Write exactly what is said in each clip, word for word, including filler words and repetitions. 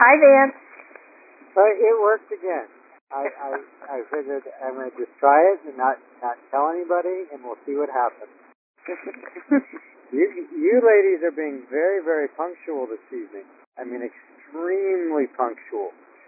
Hi, Vance. But it worked again. I, I, I figured I'm going to just try it and not, not tell anybody, and we'll see what happens. you, you ladies are being very, very punctual this evening. I mean, extremely punctual.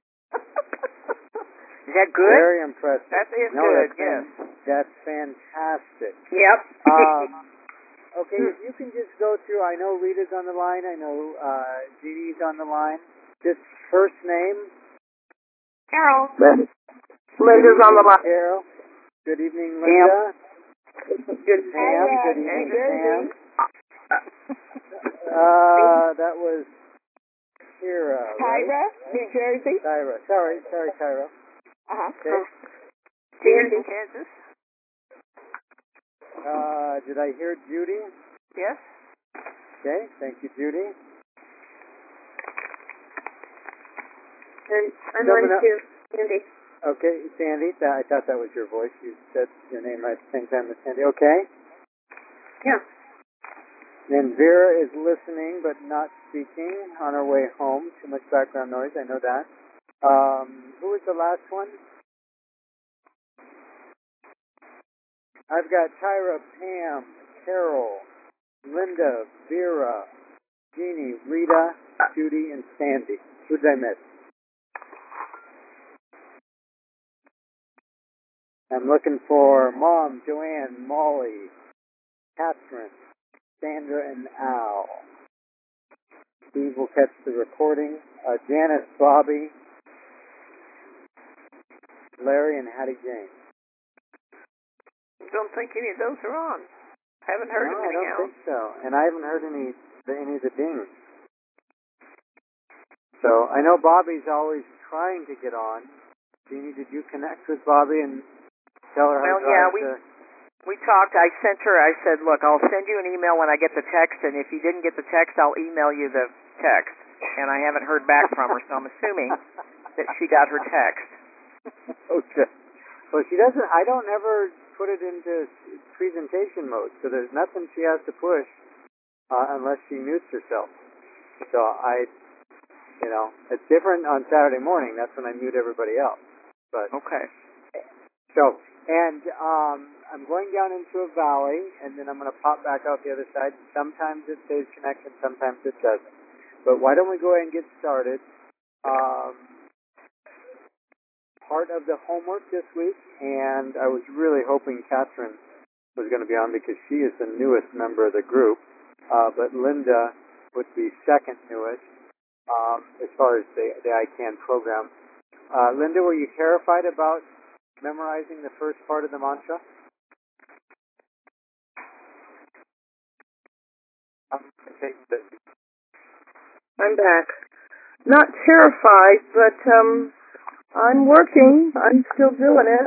Is that good? Very impressive. That is no, good, that's yes. Fan, that's fantastic. Yep. um, okay, if you can just go through, I know Rita's on the line, I know uh, Jeannie's on the line. Just first name? Carol. Linda. Linda's on the line. Carol. Good evening, Linda. Good Pam. Good evening, Pam. Uh, that was Kira, right? Tyra, New Jersey. Tyra. Sorry, sorry, Tyra. Uh-huh. Okay. Kansas. Kansas. Uh, did I hear Judy? Yes. Okay, thank you, Judy. And I'm on too, Sandy. Okay, Sandy. That, I thought that was your voice. You said your name at the same time as Sandy. Okay. Yeah. And Vera is listening but not speaking on her way home. Too much background noise, I know that. Um, who was the last one? I've got Tyra, Pam, Carol, Linda, Vera, Jeannie, Rita, Judy, and Sandy. Who did I miss? I'm looking for Mom, Joanne, Molly, Catherine, Sandra, and Al. Steve will catch the recording. Uh, Janice, Bobby, Larry, and Hattie Jane. Don't think any of those are on. Haven't heard no, of anything I don't else. think so. And I haven't heard any any of the dings. So I know Bobby's always trying to get on. Jeannie, did you connect with Bobby and tell her how well, to yeah, we to... we talked. I sent her. I said, look, I'll send you an email when I get the text, and if you didn't get the text, I'll email you the text. And I haven't heard back from her, so I'm assuming that she got her text. Okay. Well, she doesn't. I don't ever put it into presentation mode, so there's nothing she has to push uh, unless she mutes herself. So I, you know, it's different on Saturday morning. That's when I mute everybody else. But okay. So, and um, I'm going down into a valley, and then I'm going to pop back out the other side. Sometimes it stays connected, sometimes it doesn't. But why don't we go ahead and get started? Um, part of the homework this week, and I was really hoping Catherine was going to be on because she is the newest member of the group, uh, but Linda would be second newest um, as far as the, the I CAN program. Uh, Linda, were you terrified about memorizing the first part of the mantra? I'm back. Not terrified, but um, I'm working. I'm still doing it.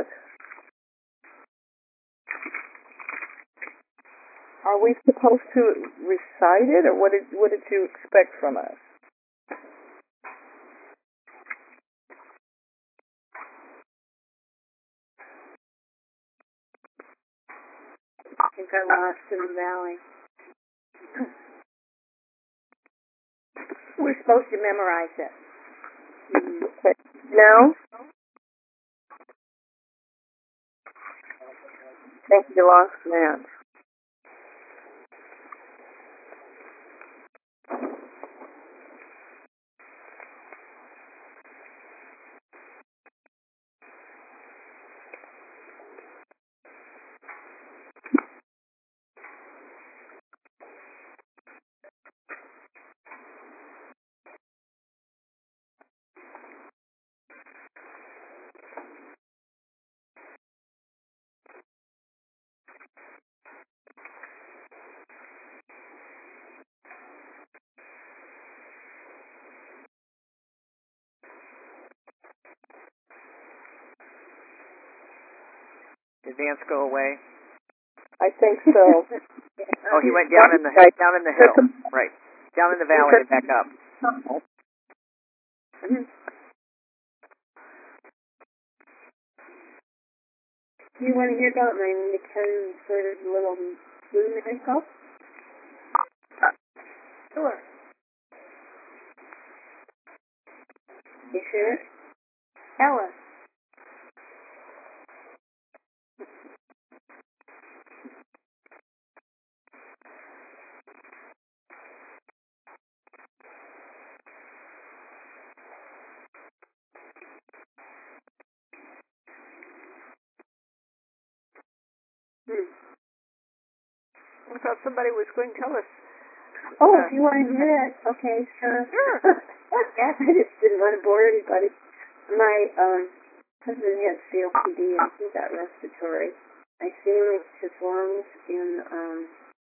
Are we supposed to recite it, or what did what did you expect from us? I think I lost in the valley. We're supposed to memorize it. Okay. Now? I think you lost that. Did Vance go away? I think so. Oh, he went down in the down in the hill. Right. Down in the valley and back up. Mm-hmm. Do you want to hear about my ten sort of little blue miracle? Sure. Richard. Ella. Hmm. I thought somebody was going to tell us. Oh, Uh, if you want to hear it, okay, sure. Sure. Yes, I just didn't want to bore everybody. My um, husband had C O P D and he got respiratory. I seen his lungs in um,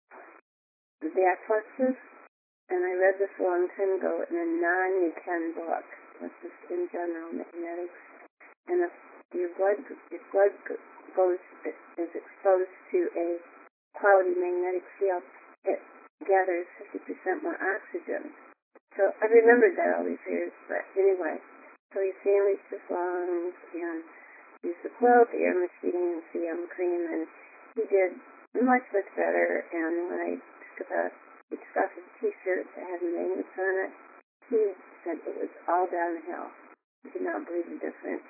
the back plexus, and I read this a long time ago in a non-Niken book, which is in general magnetics. And if your blood, if blood goes is exposed to a quality magnetic field, it gathers fifty percent more oxygen. So I remembered that all these years, but anyway, so he sandwiched his lungs and used the quilt, the air machine, C M cream, and he did much, much better. And when I took a, he took off his t-shirt that had magnets on it, he said it was all downhill. He could not believe the difference.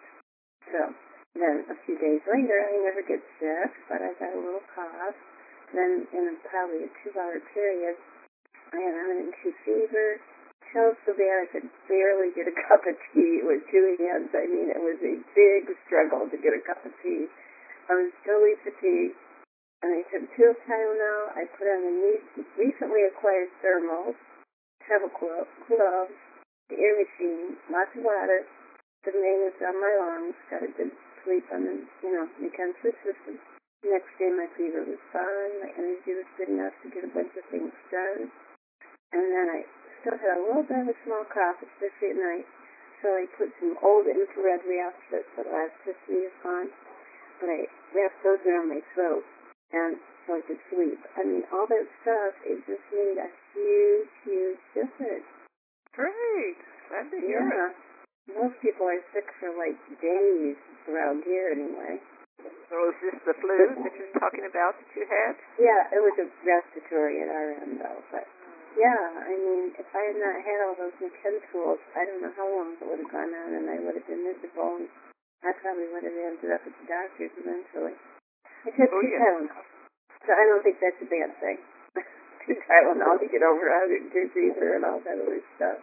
So then a few days later, I never get sick, but I got a little cough. Then in a, probably a two-hour period, I had one hundred two fever, chills so bad I could barely get a cup of tea with two hands. I mean, it was a big struggle to get a cup of tea. I was totally fatigued, and I took two of Tylenol. I put on the recently acquired thermals, travel gloves, the air machine, lots of water, the magnets on my lungs, got a good sleep on the, you know, Niken sleep system. The next day my fever was fine, my energy was good enough to get a bunch of things done. And then I still had a little bit of a small cough, especially at night. So I put some old infrared wraps that the elasticity is on, but I wrapped those around my throat, and so I could sleep. I mean, all that stuff, it just made a huge, huge difference. Great. Glad to hear Yeah. it. Most people are sick for like days around here anyway. So is this the flu that you're talking about that you had? Yeah, it was a respiratory at our end though, but yeah, I mean, if I had not had all those Niken tools, I don't know how long it would have gone on, and I would have been miserable, and I probably would have ended up at the doctor's eventually. I took Oh, two yeah. Tylenol, so I don't think that's a bad thing. Two Tylenol to get over one hundred two fever and all that other stuff.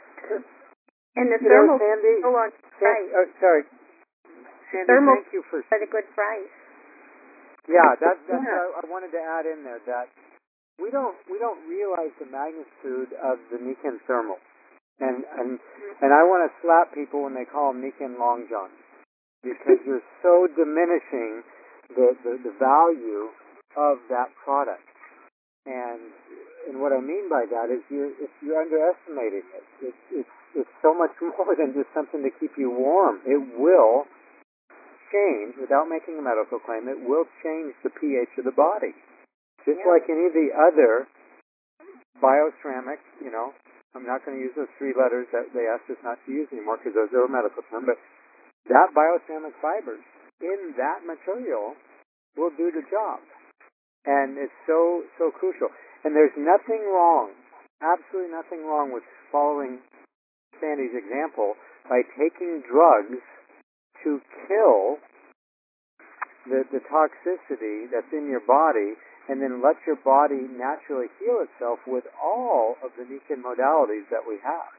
And the You know, thermal Sandy, go on price. oh, sorry. Sandy, Thermal thank you for... at a good price. Yeah, that, that's Yeah. what I wanted to add in there, that we don't we don't realize the magnitude of the Niken thermal. And, and, and I want to slap people when they call them Niken long johns, because you're so diminishing the, the, the value of that product. And and what I mean by that is you're if you're underestimating it. It's it's it's so much more than just something to keep you warm. It will change, without making a medical claim, it will change the pH of the body. Just Yeah. like any of the other bioceramics, you know, I'm not going to use those three letters that they asked us not to use anymore because those are a medical term, but that bioceramic fibers in that material will do the job. And it's so, so crucial. And there's nothing wrong, absolutely nothing wrong with following Sandy's example by taking drugs to kill the, the toxicity that's in your body and then let your body naturally heal itself with all of the Niken modalities that we have.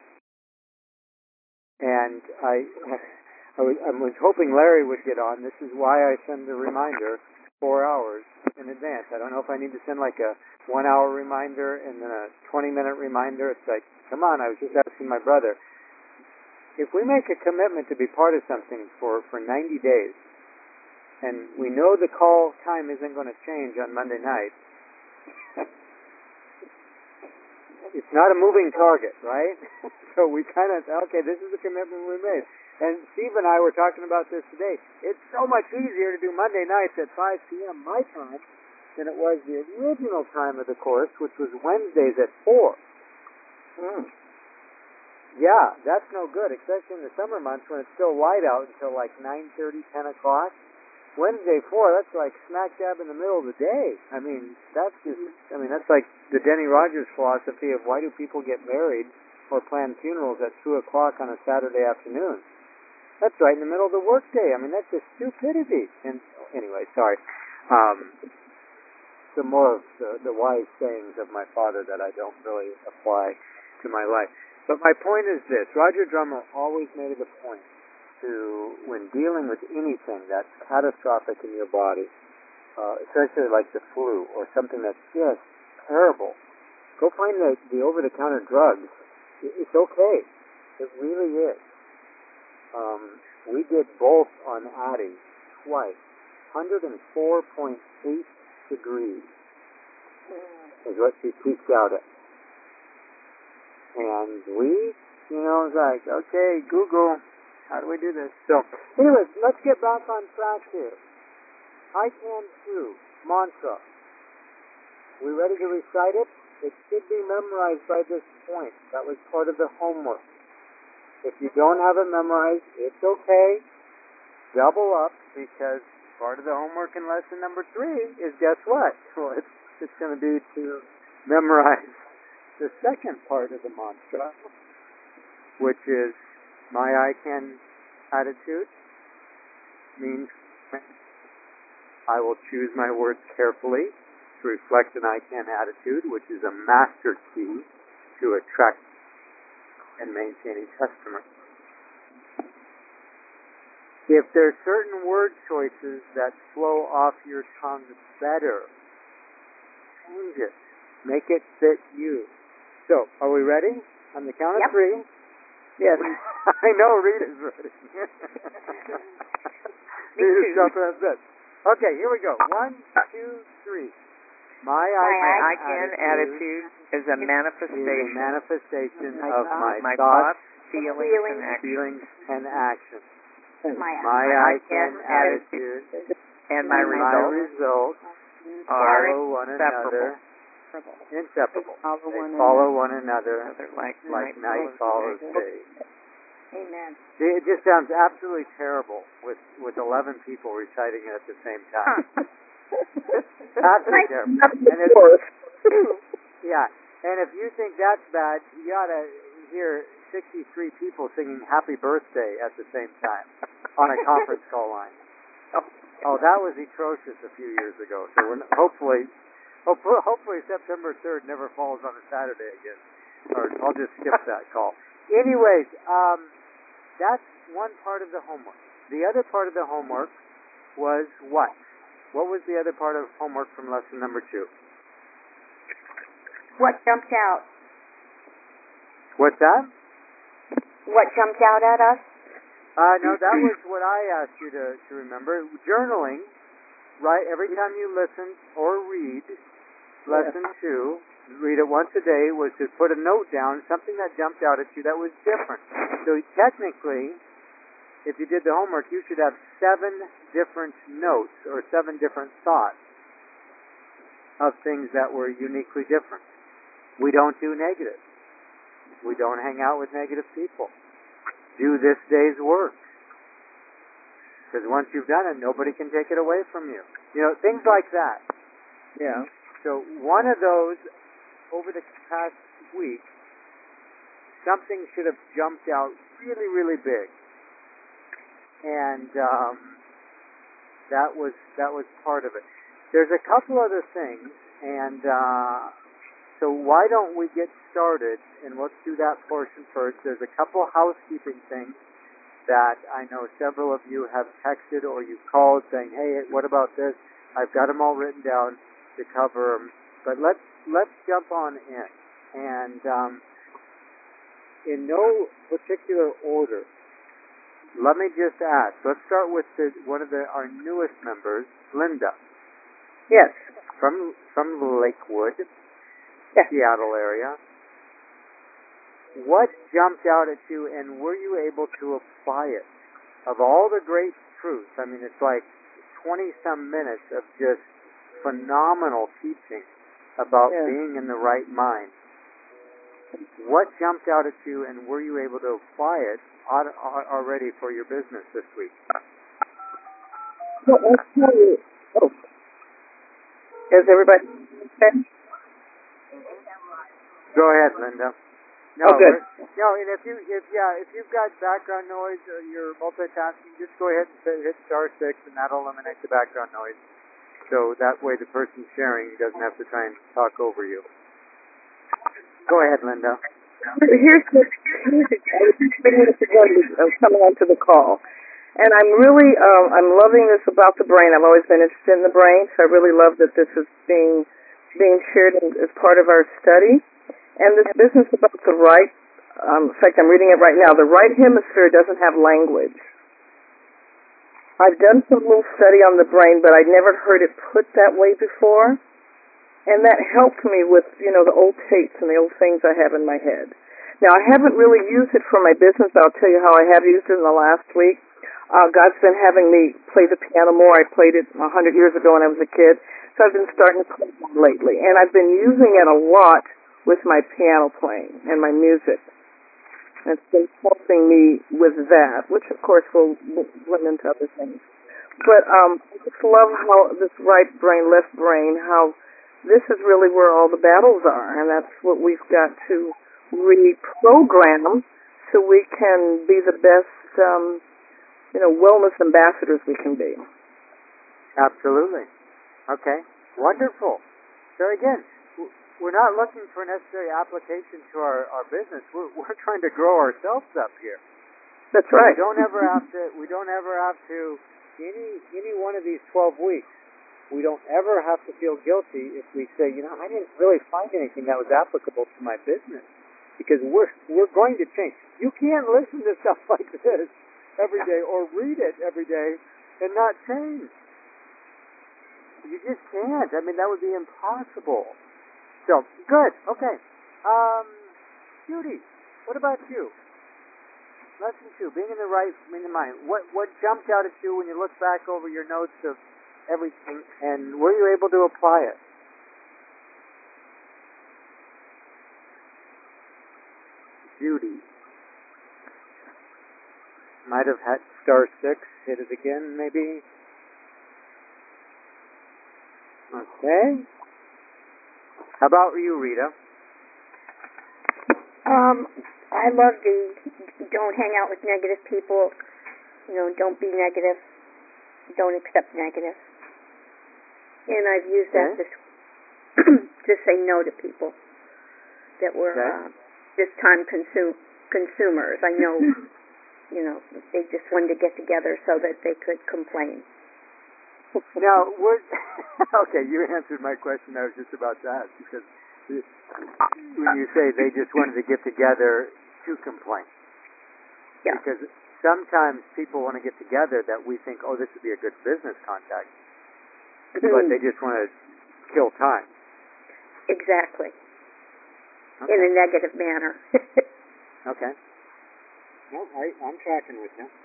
And I, I was, I was hoping Larry would get on. This is why I send the reminder four hours in advance. I don't know if I need to send like a one-hour reminder and then a twenty-minute reminder. It's like, come on, I was just asking my brother. If we make a commitment to be part of something for, for ninety days, and we know the call time isn't going to change on Monday night, it's not a moving target, right? So we kind of, okay, this is the commitment we made. And Steve and I were talking about this today. It's so much easier to do Monday nights at five p.m. my time than it was the original time of the course, which was Wednesdays at four. Mm. Yeah, that's no good, especially in the summer months when it's still light out until like nine thirty, ten o'clock. Wednesday four, that's like smack dab in the middle of the day. I mean, that's just, I mean, that's like the Denny Rogers philosophy of why do people get married or plan funerals at two o'clock on a Saturday afternoon. That's right in the middle of the workday. I mean, that's just stupidity. And anyway, sorry. Um, some more of the, the wise sayings of my father that I don't really apply to my life. But my point is this. Roger Drummer always made it a point to, when dealing with anything that's catastrophic in your body, uh, especially like the flu or something that's just terrible, go find the, the over-the-counter drugs. It's okay. It really is. Um, we did both on Addie twice. one hundred four point eight degrees is what she peaked out at. And we, you know, was like, okay, Google, how do we do this? So, anyways, let's get back on track here. I can too. Mantra. We ready to recite it? It should be memorized by this point. That was part of the homework. If you don't have it memorized, it's okay. Double up, because part of the homework in lesson number three is, guess what? Well, it's, it's going to be to memorize the second part of the mantra, which is my I can attitude, means I will choose my words carefully to reflect an I can attitude, which is a master key to attract and maintaining customers. If there's certain word choices that flow off your tongue better, change it. Make it fit you. So, are we ready? On the count of Yep. three. Yes. I know Rita's ready. Rita's jumping at this. Okay, here we go. One, two, three. My I, My I can can attitude attitude is a is a manifestation manifestation My of thoughts, my, my thoughts, thoughts, feelings, feelings, and actions. feelings, and actions. My, My I can attitude And my and my results results are follow one another, inseparable. Follow They one follow one another another like like night night follows day. Amen. See, it just sounds absolutely terrible with with eleven people reciting it at the same time. Absolutely terrible. And if, yeah, and if you think that's bad, you ought to hear sixty-three people singing Happy Birthday at the same time on a conference call line. Oh, that was atrocious a few years ago. So we're, hopefully, hopefully, hopefully September third never falls on a Saturday again. Or I'll just skip that call. Anyways, um, that's one part of the homework. The other part of the homework was what? What was the other part of homework from lesson number two? What jumped out? What's that? What jumped out at us? Uh, no, that was what I asked you to, to remember. Journaling, right? Every time you listen or read lesson two, read it once a day, was to put a note down, something that jumped out at you that was different. So technically, if you did the homework, you should have seven different notes or seven different thoughts of things that were uniquely different. We don't do negative. We don't hang out with negative people. Do this day's work. Because once you've done it, nobody can take it away from you. You know, things like that. Yeah. So one of those, over the past week, something should have jumped out really, really big. And um, that was that was part of it. There's a couple other things, and uh, so why don't we get started, and let's do that portion first. There's a couple housekeeping things that I know several of you have texted or you've called saying, hey, what about this? I've got them all written down to cover them. But let's, let's jump on in. And um, in no particular order, let me just ask. Let's start with the, one of the, our newest members, Linda. Yes. From, from Lakewood. Yeah. Seattle area. What jumped out at you, and were you able to apply it? Of all the great truths, I mean, it's like twenty-some minutes of just phenomenal teaching about Yeah. being in the right mind. What jumped out at you, and were you able to apply it already for your business this week? Well, I'll tell you. Oh. Is everybody okay? Go ahead, Linda. No, Oh, good. we're- no, and if you, if yeah, if you've got background noise or you're multitasking, just go ahead and hit, hit star six, and that'll eliminate the background noise. So that way, the person sharing doesn't have to try and talk over you. Go ahead, Linda. Here's the, here's the I was just thinking this again, uh, coming onto the call. And I'm really, uh, I'm loving this about the brain. I've always been interested in the brain, so I really love that this is being, being shared in, as part of our study. And this business about the right, um, in fact, I'm reading it right now, the right hemisphere doesn't have language. I've done some little study on the brain, but I'd never heard it put that way before. And that helped me with, you know, the old tapes and the old things I have in my head. Now, I haven't really used it for my business. I'll tell you how I have used it in the last week. Uh, God's been having me play the piano more. I played it a hundred years ago when I was a kid. So I've been starting to play it lately. And I've been using it a lot with my piano playing and my music. And it's been helping me with that, which of course will blend into other things. But um, I just love how this right brain, left brain, how this is really where all the battles are, and that's what we've got to reprogram so we can be the best, um, you know, wellness ambassadors we can be. Absolutely. Okay. Wonderful. So again, we're not looking for necessary application to our, our business. We're, we're trying to grow ourselves up here. That's right. We don't ever have to. We don't ever have to. Any any one of these twelve weeks, we don't ever have to feel guilty if we say, you know, I didn't really find anything that was applicable to my business, because we're we're going to change. You can't listen to stuff like this every day or read it every day and not change. You just can't. I mean, that would be impossible. So, good. Okay. Um, Judy, what about you? Lesson two, being in the right in the mind. What what jumped out at you when you look back over your notes of everything, and were you able to apply it? Judy. Might have had star six. Hit it again, maybe. Okay. How about you, Rita? Um, I love the don't hang out with negative people. You know, don't be negative. Don't accept negative. And I've used that Okay. to, to say no to people that were Okay. uh, just time consume, consumers. I know, you know, they just wanted to get together so that they could complain. Now, what, okay, you answered my question. I was just about to ask, because when you say they just wanted to get together to complain, Yeah. because sometimes people want to get together that we think, oh, this would be a good business contact, but they just want to kill time. Exactly. Okay. In a negative manner. Okay. Well, I, I'm tracking with you.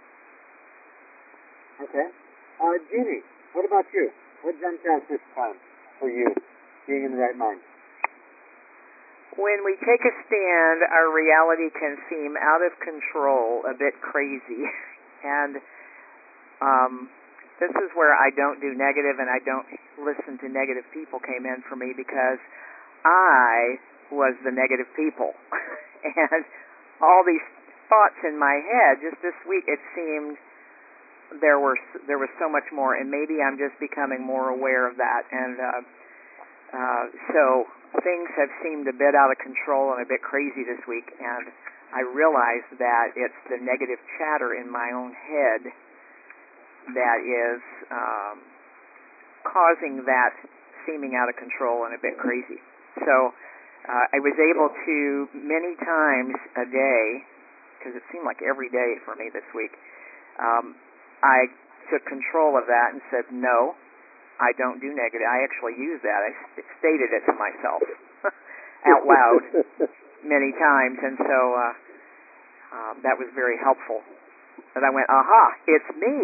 Okay. Uh, Jeannie, what about you? What jumped out this time for you, being in the right mind? When we take a stand, our reality can seem out of control, a bit crazy. And um, this is where I don't do negative and I don't listen to negative people came in for me, because I was the negative people. And all these thoughts in my head, just this week, it seemed there were there was so much more, and maybe I'm just becoming more aware of that. And uh, uh, so things have seemed a bit out of control and a bit crazy this week, and I realized that it's the negative chatter in my own head that is um, causing that seeming out of control and a bit crazy. So uh, I was able to many times a day, because it seemed like every day for me this week, um, I took control of that and said, no, I don't do negative. I actually used that. I st- stated it to myself out loud many times, and so uh, uh, that was very helpful. And I went, aha, it's me.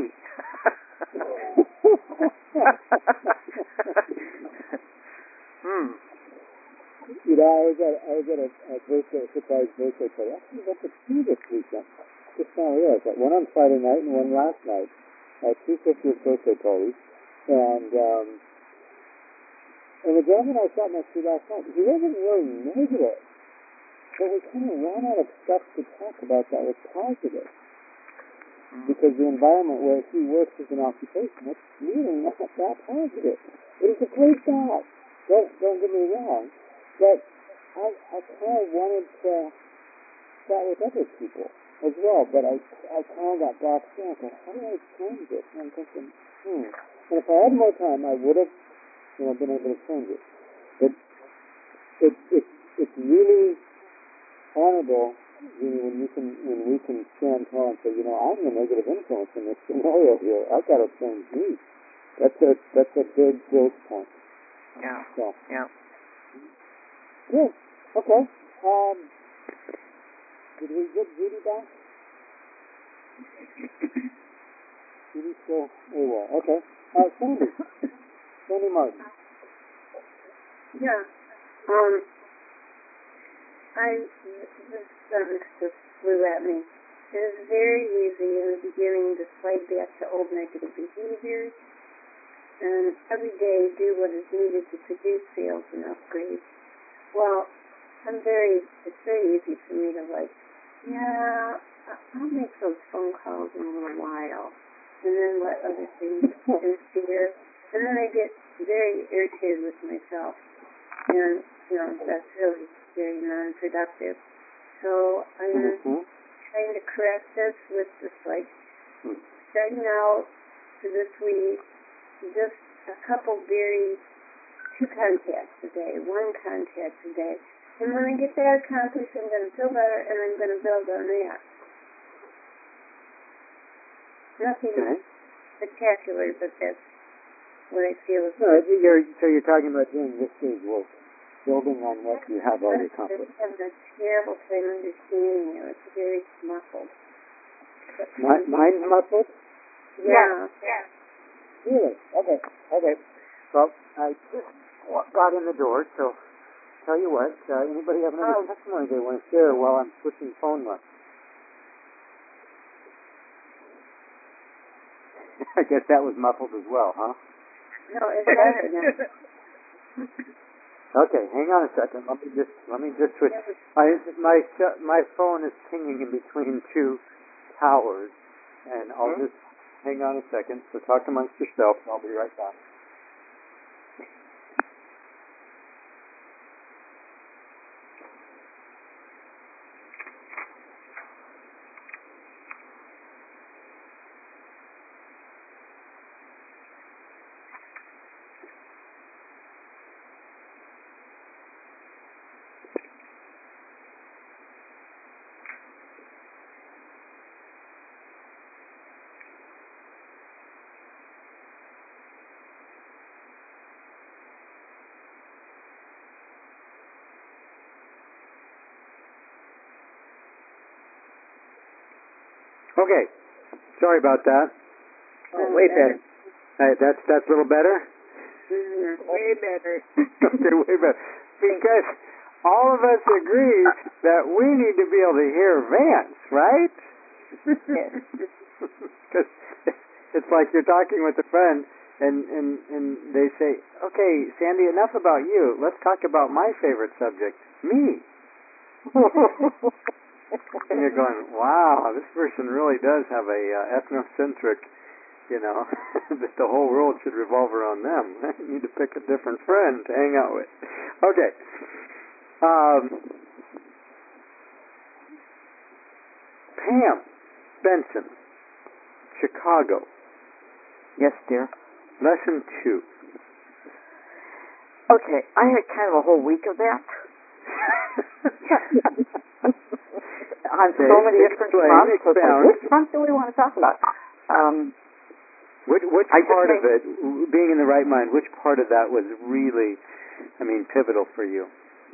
hmm. You know, I was at I was at a, a birthday, a surprise birthday party. Actually, I went to two this weekend. Just now realized that one on Friday night and one last night. Uh, two fiftieth birthday parties, and um, and the gentleman I sat next to last night, he wasn't really negative. but we kind of ran out of stuff to talk about that was positive. Because the environment where he works as an occupation, it's really not that positive. It is a great job. Don't, don't get me wrong. But I, I kind of wanted to chat with other people as well. But I, I kind of got boxed in. I thought, how do I change it? And I'm thinking, hmm. And if I had more time, I would have, you know, been able to change it. But it, it, it's really honorable, you know, when you can, when we can stand tall and say, you know, I'm the negative influence in this scenario here. I've got to change me. That's a that's a big growth point. Yeah. So. Yeah. Good. Okay. Um. Did we get Judy back? Judy's still AWOL. Okay. Uh, Sandy. Sandy Martin. Yeah. Um. I this sentence just flew at me. It is very easy in the beginning to slide back to old negative behaviors, and every day do what is needed to produce sales and upgrades. Well, I'm very. It's very easy for me to like. Yeah, I'll make those phone calls in a little while, and then let other things interfere, and then I get very irritated with myself, and you know that's really very non-productive. So I'm Mm-hmm. trying to correct this with just like starting out for this week, just a couple very, two contacts a day, one contact a day. And when I get that accomplished, I'm going to feel better and I'm going to build on that. Nothing Okay. spectacular, but that's what I feel is No, you're, so you're talking about doing this day's work, building on what you have already accomplished. I have a terrible time understanding you. It's very muffled. My, mine's muffled? Yeah. Yeah. Really? Okay. Okay. Well, I just got in the door, so tell you what, uh, anybody have another Oh. testimony they want to share while I'm switching phone lines? I guess that was muffled as well, huh? No, it's better now. Okay, hang on a second. Let me just let me just switch. I, my my phone is pinging in between two towers, and I'll Hmm? just hang on a second. So talk amongst yourselves. I'll be right back. Okay, sorry about that. Oh, way better. Uh, that's that's a little better. Mm-hmm. Way better. Okay, way better. Because all of us agree that we need to be able to hear Vance, right? Because it's like you're talking with a friend, and, and, and they say, okay, Sandy, enough about you. Let's talk about my favorite subject, me. And you're going, wow, this person really does have a uh, ethnocentric, you know, that the whole world should revolve around them. I need to pick a different friend to hang out with. Okay. Um, Pam Benson, Chicago. Yes, dear. Lesson two. Okay, I had kind of a whole week of that. On so Okay, many different explain, fronts. So it's like, expound. which front do we want to talk about? Um, Which, which I just part of made- it, being in the right mind, which part of that was really, I mean, pivotal for you?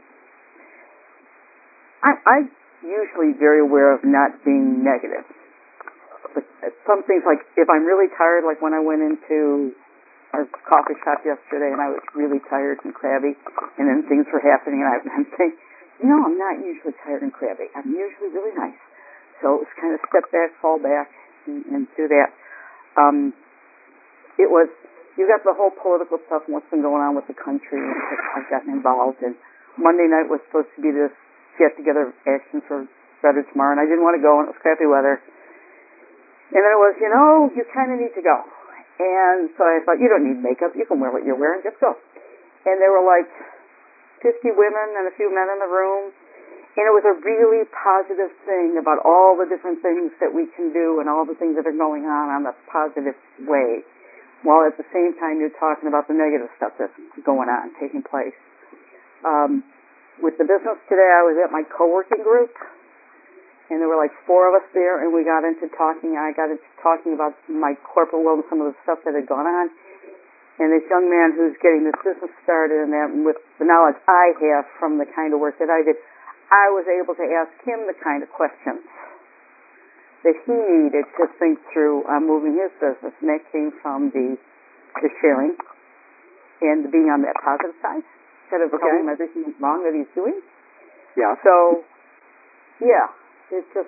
I, I'm usually very aware of not being negative. But some things, like if I'm really tired, like when I went into our coffee shop yesterday and I was really tired and crabby, and then things were happening, and I- I'm saying, you know, I'm not usually tired and crabby. I'm usually really nice. So it was kind of step back, fall back, and, and do that. Um, it was, you got the whole political stuff and what's been going on with the country, and I've gotten involved. And Monday night was supposed to be this get-together action for Better Tomorrow, and I didn't want to go, and it was crappy weather. And then it was, you know, you kind of need to go. And so I thought, you don't need makeup. You can wear what you're wearing. Just go. And there were like fifty women and a few men in the room. And it was a really positive thing about all the different things that we can do and all the things that are going on on the positive way, while at the same time you're talking about the negative stuff that's going on, taking place. Um, with the business today, I was at my co-working group, and there were like four of us there, and we got into talking. I got into talking about my corporate world and some of the stuff that had gone on. And this young man who's getting this business started, and that, with the knowledge I have from the kind of work that I did, I was able to ask him the kind of questions that he needed to think through on moving his business. And that came from the, the sharing and the being on that positive side, instead of Okay. telling him everything wrong that he's doing. Yeah. So, yeah, it's just,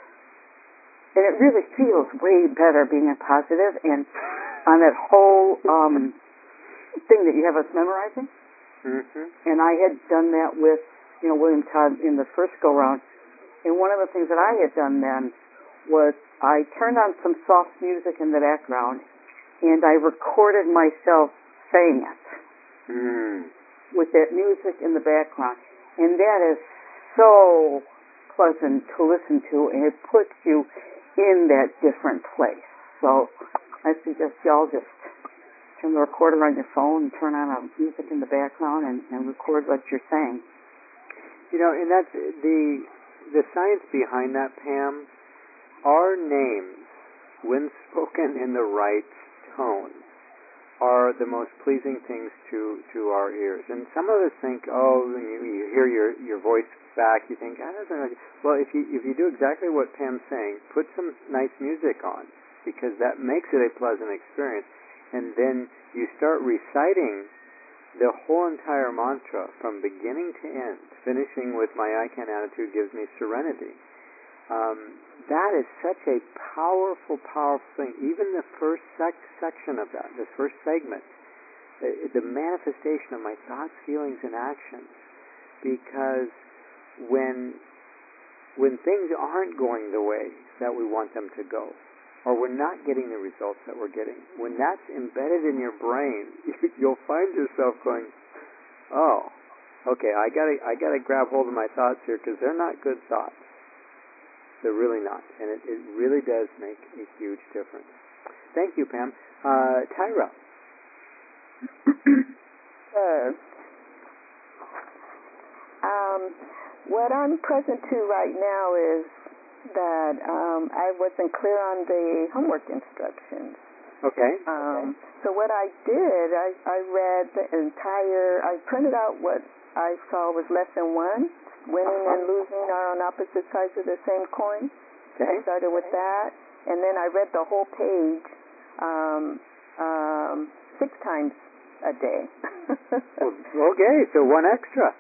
and it really feels way better being a positive and on that whole um, thing that you have us memorizing. Mm-hmm. And I had done that with, you know, William Todd in the first go-round. And one of the things that I had done then was I turned on some soft music in the background, and I recorded myself saying it Mm. with that music in the background. And that is so pleasant to listen to, and it puts you in that different place. So I suggest y'all just turn the recorder on your phone and turn on a music in the background and, and record what you're saying. You know, and that's the the science behind that, Pam. Our names, when spoken in the right tone, are the most pleasing things to, to our ears. And some of us think, oh, when you, you hear your, your voice back, you think, ah, that's not. Well, if you if you do exactly what Pam's saying, put some nice music on, because that makes it a pleasant experience. And then you start reciting the whole entire mantra from beginning to end, finishing with my I can attitude gives me serenity. Um, that is such a powerful, powerful thing. Even the first sec- section of that, the first segment, the, the manifestation of my thoughts, feelings, and actions. Because when when things aren't going the way that we want them to go, or we're not getting the results that we're getting, when that's embedded in your brain, you'll find yourself going, oh, okay, I gotta, I gotta grab hold of my thoughts here, because they're not good thoughts. They're really not, and it, it really does make a huge difference. Thank you, Pam. Uh, Tyra. Sure. Um, what I'm present to right now is that um, I wasn't clear on the homework instructions. Okay. Um, so what I did, I, I read the entire, I printed out what I saw was lesson one, winning and losing are on opposite sides of the same coin. Okay. I started with that, and then I read the whole page um, um, six times a day. Okay, so one extra.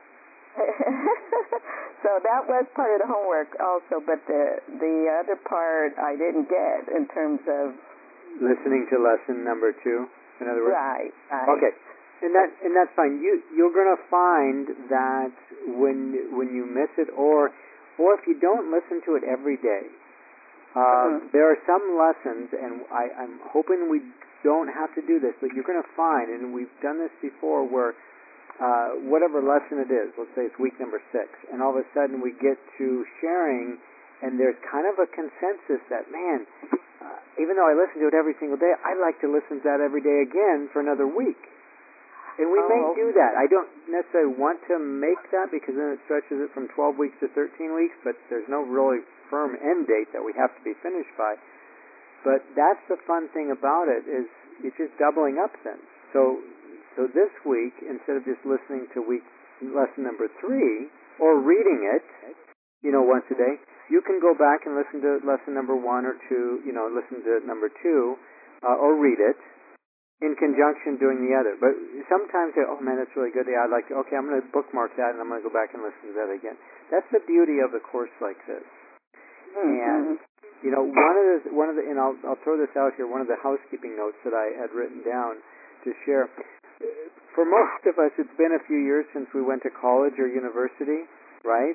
So that was part of the homework also, but the the other part I didn't get in terms of listening to lesson number two, in other words. Right, right. Okay, and that and that's fine. You you're gonna find that when when you miss it, or or if you don't listen to it every day, uh, Mm-hmm. there are some lessons, and I, I'm hoping we don't have to do this, but you're gonna find, and we've done this before, where uh, whatever lesson it is, let's say it's week number six, and all of a sudden we get to sharing, and there's kind of a consensus that, man, uh, even though I listen to it every single day, I'd like to listen to that every day again for another week. And we Oh, may okay. do that. I don't necessarily want to make that, because then it stretches it from twelve weeks to thirteen weeks, but there's no really firm end date that we have to be finished by. But that's the fun thing about it, is it's just doubling up then. So so this week, instead of just listening to week lesson number three, or reading it, you know, once a day, you can go back and listen to lesson number one or two, you know, listen to number two, uh, or read it in conjunction doing the other. But sometimes say, oh man, that's really good. Yeah, I'd like to, okay, I'm going to bookmark that, and I'm going to go back and listen to that again. That's the beauty of a course like this. Mm-hmm. And, you know, one of the, one of the, and I'll, I'll throw this out here, one of the housekeeping notes that I had written down to share. For most of us, it's been a few years since we went to college or university, right?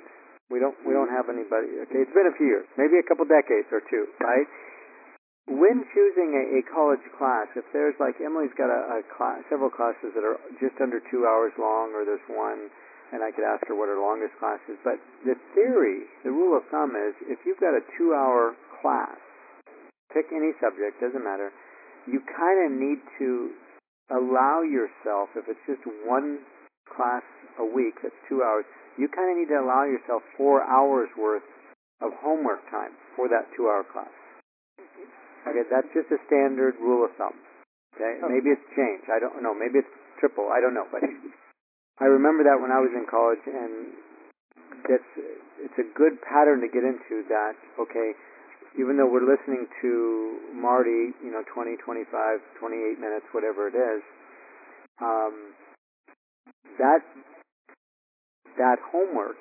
We don't we don't have anybody. Okay, it's been a few years, maybe a couple decades or two, right? When choosing a, a college class, if there's like Emily's got a, a class, several classes that are just under two hours long, or there's one, and I could ask her what her longest class is. But the theory, the rule of thumb is, if you've got a two-hour class, pick any subject, doesn't matter. You kind of need to allow yourself, if it's just one class a week, that's two hours. You kind of need to allow yourself four hours worth of homework time for that two-hour class. Okay, that's just a standard rule of thumb. Okay, okay. Maybe it's changed. I don't know. Maybe it's triple. I don't know. But I remember that when I was in college, and that's it's a good pattern to get into. That okay, even though we're listening to Marty, you know, twenty, twenty-five, twenty-eight minutes, whatever it is, um, that that homework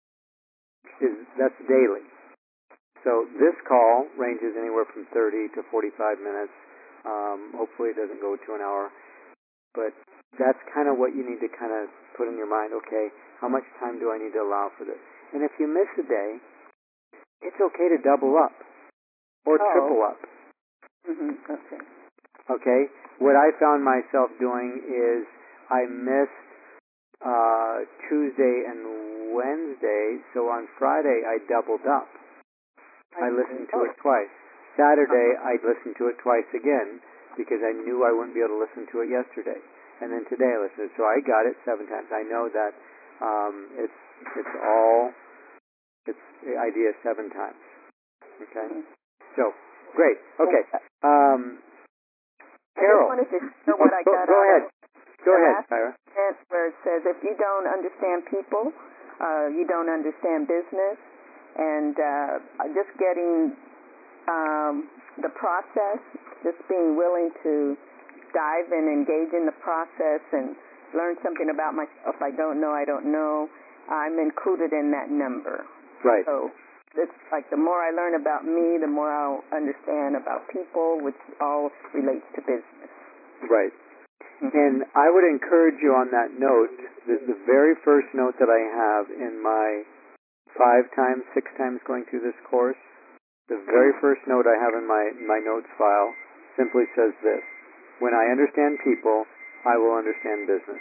is that's daily. So this call ranges anywhere from thirty to forty-five minutes. Um, hopefully it doesn't go to an hour. But that's kind of what you need to kind of put in your mind. Okay, how much time do I need to allow for this? And if you miss a day, it's okay to double up or oh. triple up. Mm-hmm. Okay. Okay? What I found myself doing is I missed uh, Tuesday and Wednesday, so on Friday I doubled up. I listened to it twice. Saturday, I'd listen to it twice again because I knew I wouldn't be able to listen to it yesterday. And then today I listened. So I got it seven times. I know that um, it's it's all it's the idea seven times. Okay. So great. Okay. Um, Carol, I just wanted to share what oh, I go, got go out ahead. of Go the ahead, last Tyra. sentence where it says, "If you don't understand people, uh, you don't understand business." And uh, just getting um, the process, just being willing to dive and engage in the process and learn something about myself I don't know, I don't know, I'm included in that number. Right. So it's like the more I learn about me, the more I'll understand about people, which all relates to business. Right. Mm-hmm. And I would encourage you on that note, the, the very first note that I have in my five times, six times going through this course, the very first note I have in my, my notes file simply says this: when I understand people, I will understand business.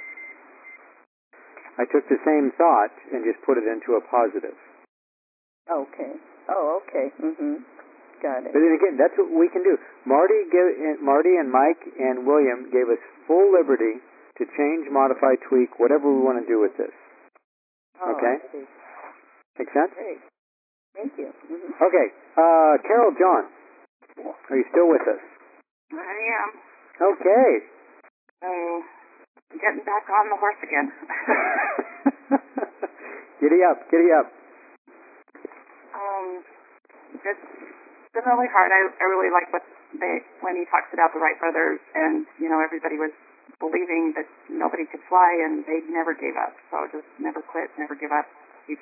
I took the same thought and just put it into a positive. Okay. Oh, okay. Mm-hmm. Got it. But then again, that's what we can do. Marty, gave, Marty and Mike and William gave us full liberty to change, modify, tweak, whatever we want to do with this. Oh, okay? I see. Make sense? Great. Thank you. Mm-hmm. Okay. Uh, Carol John, are you still with us? I am. Okay. So, getting back on the horse again. Giddy up, giddy up. Um, it's been really hard. I, I really like what they, when he talks about the Wright brothers, and, you know, everybody was believing that nobody could fly, and they never gave up. So just never quit, never give up. Keep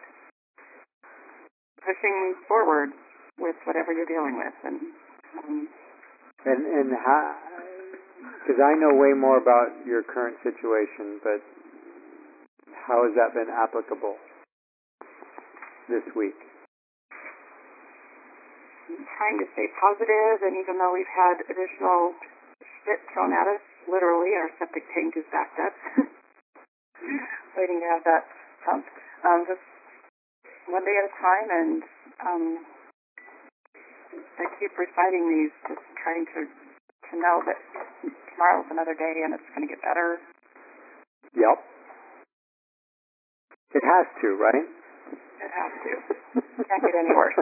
pushing forward with whatever you're dealing with. And um, and, and how, because I know way more about your current situation, but how has that been applicable this week? I'm trying to stay positive, and even though we've had additional shit thrown at us, literally, our septic tank is backed up, waiting to have that pumped. Um, just one day at a time, and um, I keep reciting these, just trying to, to know that tomorrow's another day, and it's going to get better. Yep. It has to, right? It has to. Can't get any worse.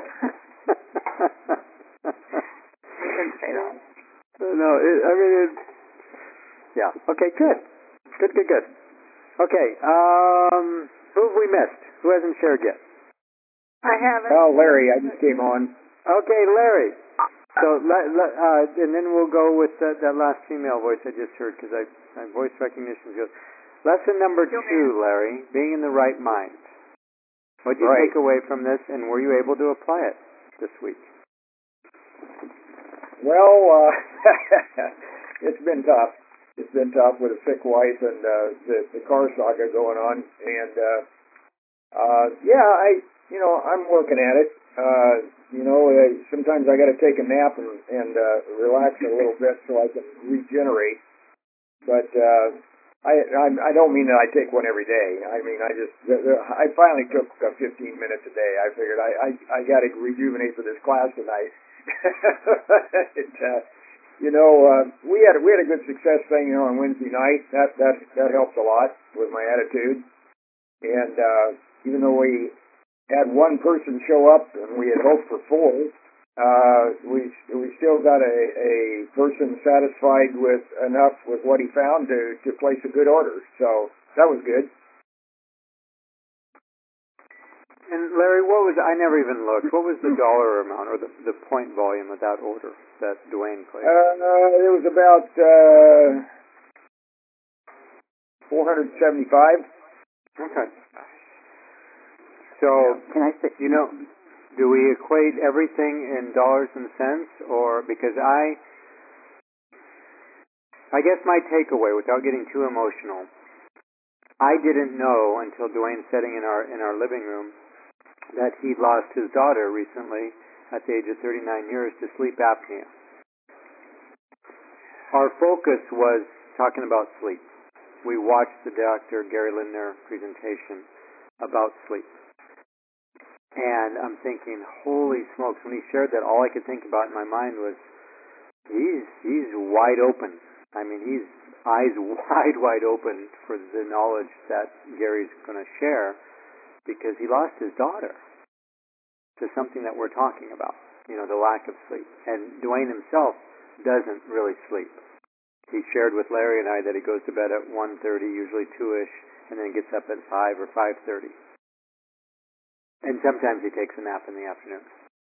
I shouldn't say that. No, it, I mean, it, yeah. Okay, good. Good, good, good. Okay, um, who have we missed? Who hasn't shared yet? I haven't. Oh, Larry, I just came on. Okay, Larry. So, let, let, uh, and then we'll go with that, that last female voice I just heard, because I, my voice recognition goes. Lesson number two, Larry, being in the right mind. What did you Right. take away from this, and were you able to apply it this week? Well, uh, it's been tough. It's been tough with a sick wife and uh, the, the car saga going on. And, uh, uh, yeah, I, you know, I'm working at it. Uh, you know, uh, sometimes I got to take a nap and, and uh, relax a little bit so I can regenerate. But uh, I, I I don't mean that I take one every day. I mean, I just the, the, I finally took uh, fifteen minutes a day. I figured I I, I got to rejuvenate for this class tonight. it, uh, you know, uh, we had we had a good success thing, you know, on Wednesday night. That that that helped a lot with my attitude. And uh, even though we had one person show up and we had hoped for four, uh, we we still got a, a person satisfied with enough with what he found to, to place a good order. So that was good. And Larry, what was, I never even looked, what was the dollar amount or the, the point volume of that order that Dwayne placed? Uh, it was about uh, four hundred seventy-five. Okay. So, Can I say, you know, do we equate everything in dollars and cents, or because I, I guess my takeaway, without getting too emotional, I didn't know until Dwayne sitting in our in our living room that he'd lost his daughter recently at the age of thirty-nine years to sleep apnea. Our focus was talking about sleep. We watched the Doctor Gary Lindner presentation about sleep. And I'm thinking, holy smokes, when he shared that, all I could think about in my mind was, he's he's wide open. I mean, he's eyes wide, wide open for the knowledge that Gary's going to share, because he lost his daughter to something that we're talking about, you know, the lack of sleep. And Dwayne himself doesn't really sleep. He shared with Larry and I that he goes to bed at one thirty, usually two-ish, and then gets up at five or five thirty. And sometimes he takes a nap in the afternoon.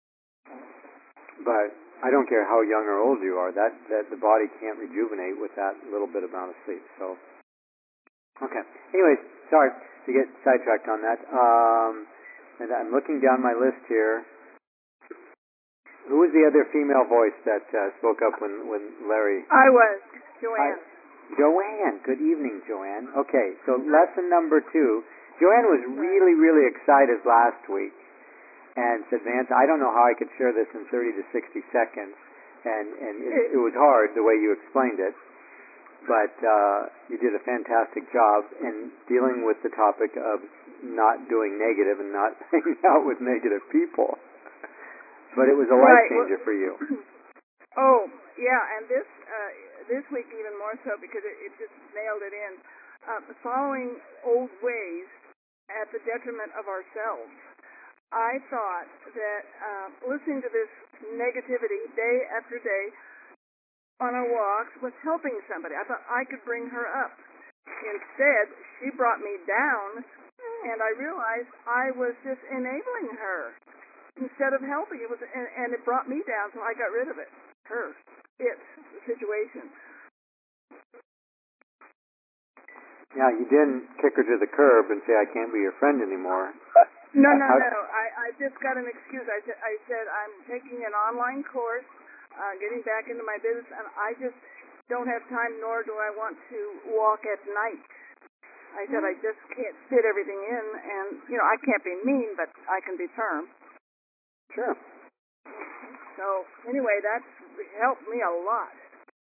But I don't care how young or old you are, that, that the body can't rejuvenate with that little bit amount of sleep. So, okay. Anyways, sorry to get sidetracked on that. Um, and I'm looking down my list here. Who was the other female voice that uh, spoke up when, when Larry... I was, Joanne. I, Joanne. Good evening, Joanne. Okay, so lesson number two. Joanne was really, really excited last week and said, Vance, I don't know how I could share this in thirty to sixty seconds. And, and it, it was hard the way you explained it, but uh, you did a fantastic job in dealing with the topic of not doing negative and not hanging out with negative people. But it was a life Right. changer Well, for you. Oh, yeah, and this uh, this week even more so because it, it just nailed it in. Uh, following old ways at the detriment of ourselves. I thought that uh, listening to this negativity day after day on our walks was helping somebody. I thought I could bring her up. Instead, she brought me down, and I realized I was just enabling her instead of helping. It was, and, and it brought me down, so I got rid of it. Her, it, the situation. Yeah, you didn't kick her to the curb and say, I can't be your friend anymore. No, no, no. I, I just got an excuse. I, I said I'm taking an online course, uh, getting back into my business, and I just don't have time, nor do I want to walk at night. I said I just can't fit everything in, and, you know, I can't be mean, but I can be firm. Sure. So, anyway, that's helped me a lot.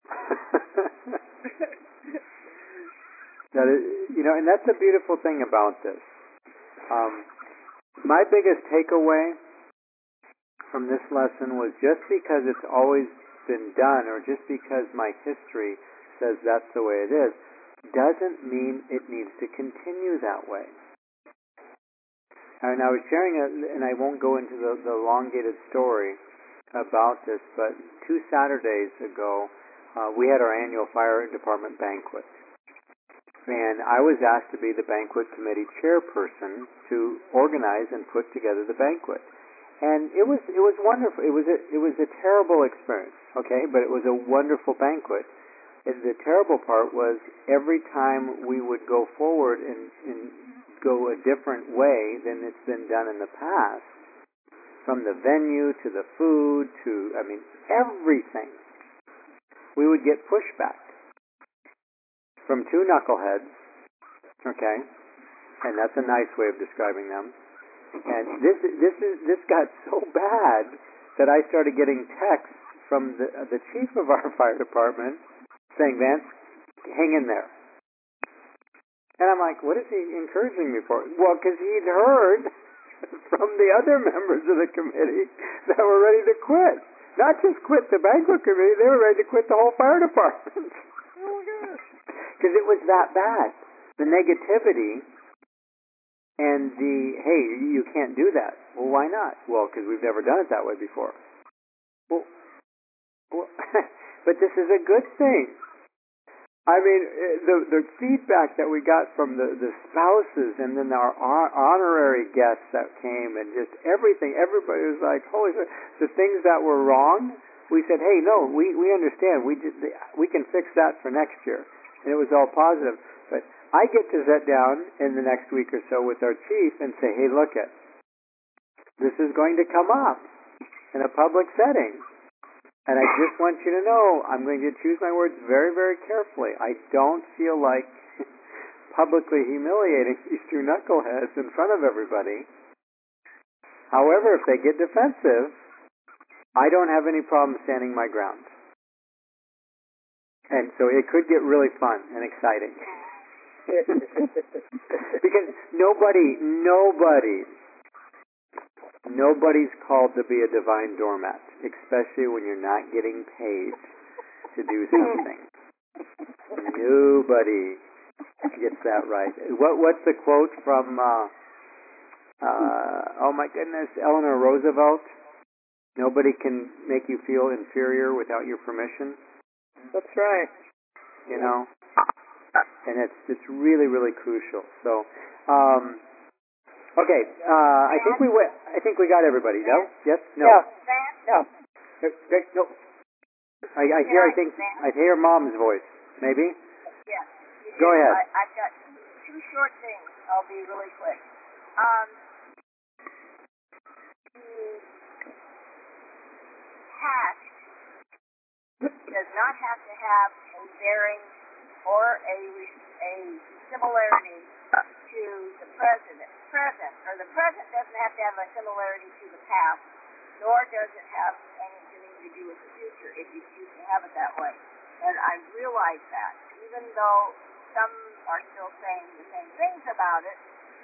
That is, you know, and that's the beautiful thing about this. Um, my biggest takeaway from this lesson was just because it's always been done, or just because my history says that's the way it is, doesn't mean it needs to continue that way. And I was sharing, a, and I won't go into the, the elongated story about this, but two Saturdays ago, uh, we had our annual fire department banquet. And I was asked to be the banquet committee chairperson to organize and put together the banquet. And it was it was wonderful. It was a, it was a terrible experience, okay, but it was a wonderful banquet. And the terrible part was every time we would go forward and, and go a different way than it's been done in the past, from the venue to the food to, I mean, everything, we would get pushback from two knuckleheads, okay, and that's a nice way of describing them, And this this is this got so bad that I started getting texts from the the chief of our fire department saying, "Vance, hang in there." And I'm like, what is he encouraging me for? Well, because he'd heard from the other members of the committee that were ready to quit. Not just quit the banquet committee, they were ready to quit the whole fire department. Oh my gosh. Because it was that bad. The negativity and the, hey, you can't do that. Well, why not? Well, because we've never done it that way before. Well, well but this is a good thing. I mean, the the feedback that we got from the, the spouses and then our honorary guests that came and just everything, everybody was like, holy shit. The things that were wrong, we said, hey, no, we, we understand. We just, we can fix that for next year. And it was all positive. But I get to sit down in the next week or so with our chief and say, hey, look it, this is going to come up in a public setting. And I just want you to know, I'm going to choose my words very, very carefully. I don't feel like publicly humiliating these two knuckleheads in front of everybody. However, if they get defensive, I don't have any problem standing my ground. And so it could get really fun and exciting. Because nobody, nobody, nobody's called to be a divine doormat, especially when you're not getting paid to do something. Nobody gets that right. What What's the quote from, uh, uh, oh my goodness, Eleanor Roosevelt? Nobody can make you feel inferior without your permission. That's right. You know? And it's, it's really, really crucial. So, um, okay, uh, I think we went, I think we got everybody. No? Yes? No? Yeah. No. No. no. I, I hear, I think, I hear Mom's voice. Maybe? Yeah. Go ahead. I, I've got two short things. I'll be really quick. Um, the task does not have to have a bearing or a, a similarity to the present. Present, or the present doesn't have to have a similarity to the past, nor does it have anything to do with the future if you choose to have it that way. And I realize that, even though some are still saying the same things about it,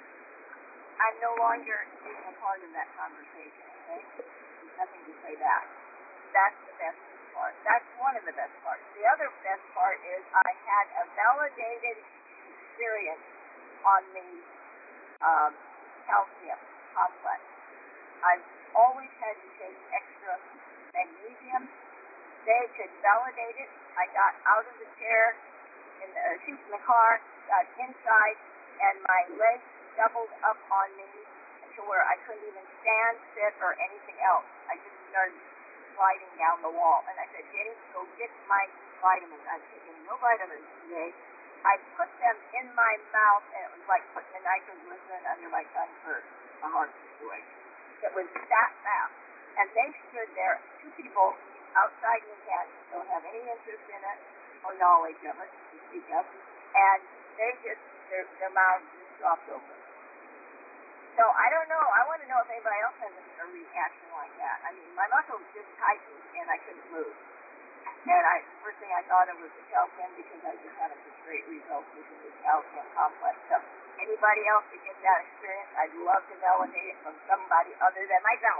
I'm no longer being a part of that conversation, okay? There's nothing to say back. That's the best part. That's one of the best parts. The other best part is I had a validated experience on the um, calcium complex. I've always had to take extra magnesium. They could validate it. I got out of the chair, in the uh, seat in the car, got inside, and my legs doubled up on me to where I couldn't even stand, sit, or anything else. I just started sliding down the wall. And I said, Jenny, go get my vitamins. I'm taking no vitamins today. I put them in my mouth, and it was like putting the nitroglycerin under my tongue for a heart situation. It was that fast. And they stood there, two people outside in the tent, don't have any interest in it or knowledge of it to speak of, and they just, their, their mouths just dropped open. So I don't know. I want to know if anybody else has a, a reaction like that. I mean, my muscles just tightened, and I couldn't move. And I, first thing I thought of was the calcium because I just had such great results with the calcium complex. So anybody else that gets that experience, I'd love to validate it from somebody other than myself.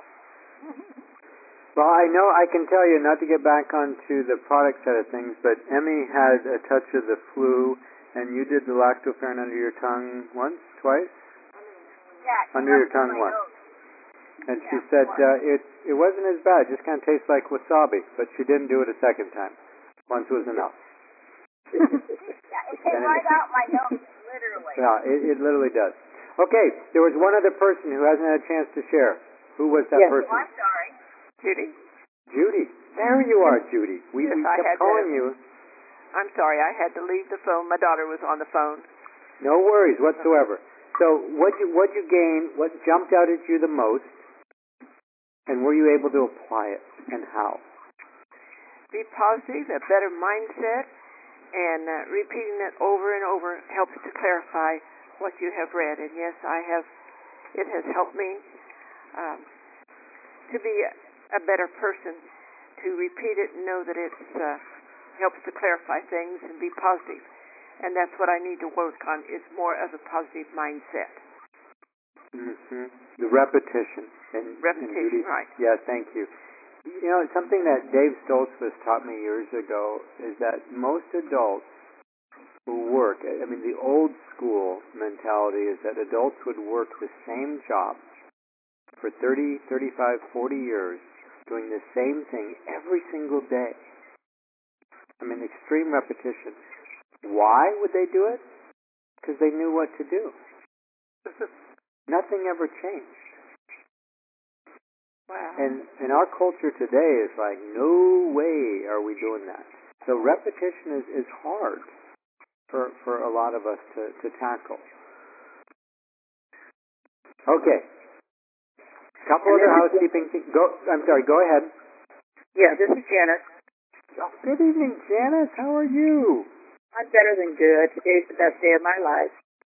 Well, I know I can tell you, not to get back onto the product side of things, but Emmy had a touch of the flu, and you did the lactoferrin under your tongue once, twice? Yeah, under your tongue once. Nose. And Yeah, she said uh, it it wasn't as bad. It just kind of tastes like wasabi, but she didn't do it a second time. Once was enough. Yeah, it came right out my nose, literally. Yeah, it, it literally does. Okay, there was one other person who hasn't had a chance to share. Who was that Yes. person? Oh, I'm sorry. Judy? Judy. There you are, Judy. We, Yes, we I kept had calling to- you. I'm sorry, I had to leave the phone. My daughter was on the phone. No worries whatsoever. So what you what you gained, what jumped out at you the most, and were you able to apply it, and how? Be positive, a better mindset, and uh, repeating it over and over helps to clarify what you have read. And yes, I have It has helped me um, to be a, a better person, to repeat it and know that it uh, helps to clarify things and be positive. And that's what I need to work on, is more of a positive mindset. Mm-hmm. The repetition. And, repetition, and right. Yeah, thank you. You know, something that Dave Stoltzfus taught me years ago is that most adults who work, I mean, the old school mentality is that adults would work the same job for thirty, thirty-five, forty years, doing the same thing every single day. I mean, extreme repetition. Why would they do it? Because they knew what to do. Nothing ever changed. Wow. And and our culture today is like, no way are we doing that. So repetition is, is hard for for a lot of us to, to tackle. Okay. Couple other housekeeping things. Go. I'm sorry. Go ahead. Yeah, this is Janice. Oh, good evening, Janice. How are you? I'm better than good. Today's the best day of my life.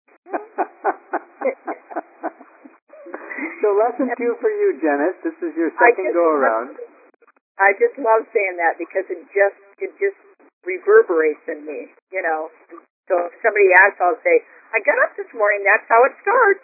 So lesson two for you, Janice. This is your second go around. I just love saying that because it just it just reverberates in me, you know. So if somebody asks, I'll say, I got up this morning, that's how it starts.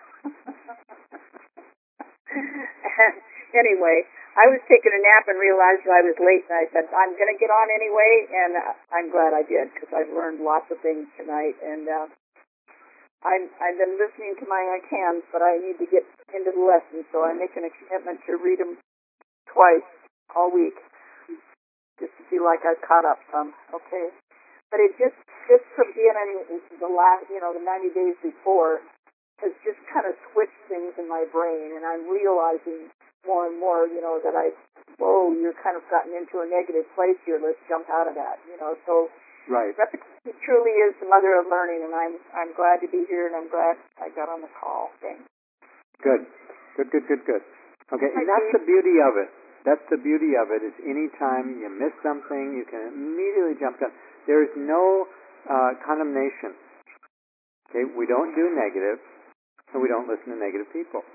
Anyway, I was taking a nap and realized I was late, and I said, I'm going to get on anyway, and I'm glad I did, because I've learned lots of things tonight, and uh, I'm, I've been listening to my I cans, but I need to get into the lessons, so I'm making a commitment to read them twice all week, just to feel like I've caught up some, okay? But it just, just from being in the last, you know, the ninety days before, has just kind of switched things in my brain, and I'm realizing more and more, you know, that I, whoa, you're kind of gotten into a negative place here, let's jump out of that, you know, so right. Repetition truly is the mother of learning, and I'm I'm glad to be here, and I'm glad I got on the call. Thanks. Good. Good, good, good, good. Okay, and that's the beauty of it. That's the beauty of it, is anytime you miss something, you can immediately jump in. There is no uh, condemnation. Okay, we don't do negative, and we don't listen to negative people.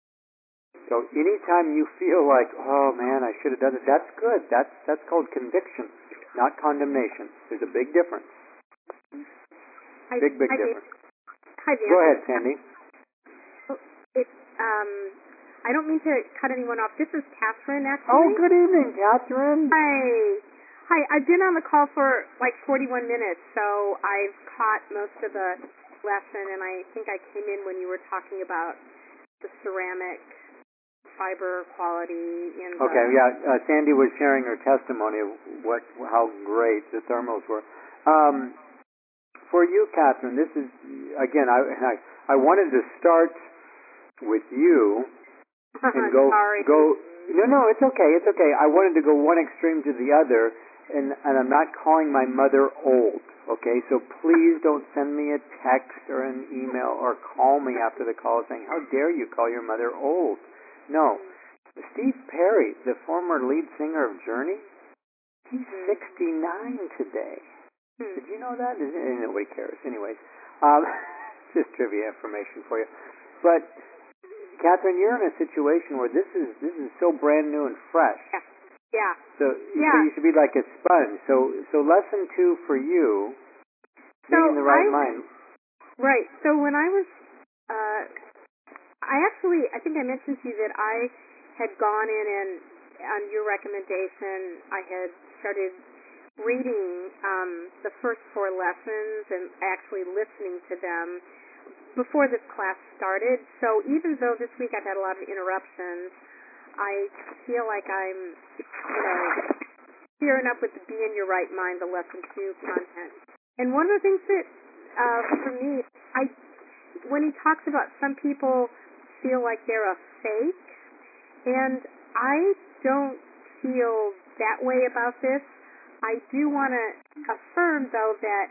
So anytime you feel like, oh man, I should have done it, that's good. That's that's called conviction, not condemnation. There's a big difference. Hi, big, big hi, difference. Hi, Dan. Go ahead, Sandy. It's, um, I don't mean to cut anyone off. This is Catherine, actually. Oh, good evening, Catherine. Hi. Hi, I've been on the call for like forty-one minutes, so I've caught most of the lesson, and I think I came in when you were talking about the ceramic fiber quality in the... Okay, yeah, uh, Sandy was sharing her testimony of what, how great the thermals were. Um, for you, Catherine, this is, again, I, I, I wanted to start with you and go, Sorry. go, no, no, it's okay, it's okay. I wanted to go one extreme to the other, and, and I'm not calling my mother old, okay? So please don't send me a text or an email or call me after the call saying, how dare you call your mother old? No. Steve Perry, the former lead singer of Journey, he's sixty-nine today. Hmm. Did you know that? Nobody cares. Anyways, um, just trivia information for you. But, Catherine, you're in a situation where this is this is so brand new and fresh. Yeah. Yeah. So, yeah. so you should be like a sponge. So, so lesson two for you, so being in the right I, mind. Right. So when I was, uh, I actually, I think I mentioned to you that I had gone in and, on your recommendation, I had started reading um, the first four lessons and actually listening to them before this class started. So even though this week I've had a lot of interruptions, I feel like I'm, you know, gearing up with the Be in Your Right Mind, the lesson two content. And one of the things that, uh, for me, I, when he talks about some people feel like they're a fake, and I don't feel that way about this. I do want to affirm, though, that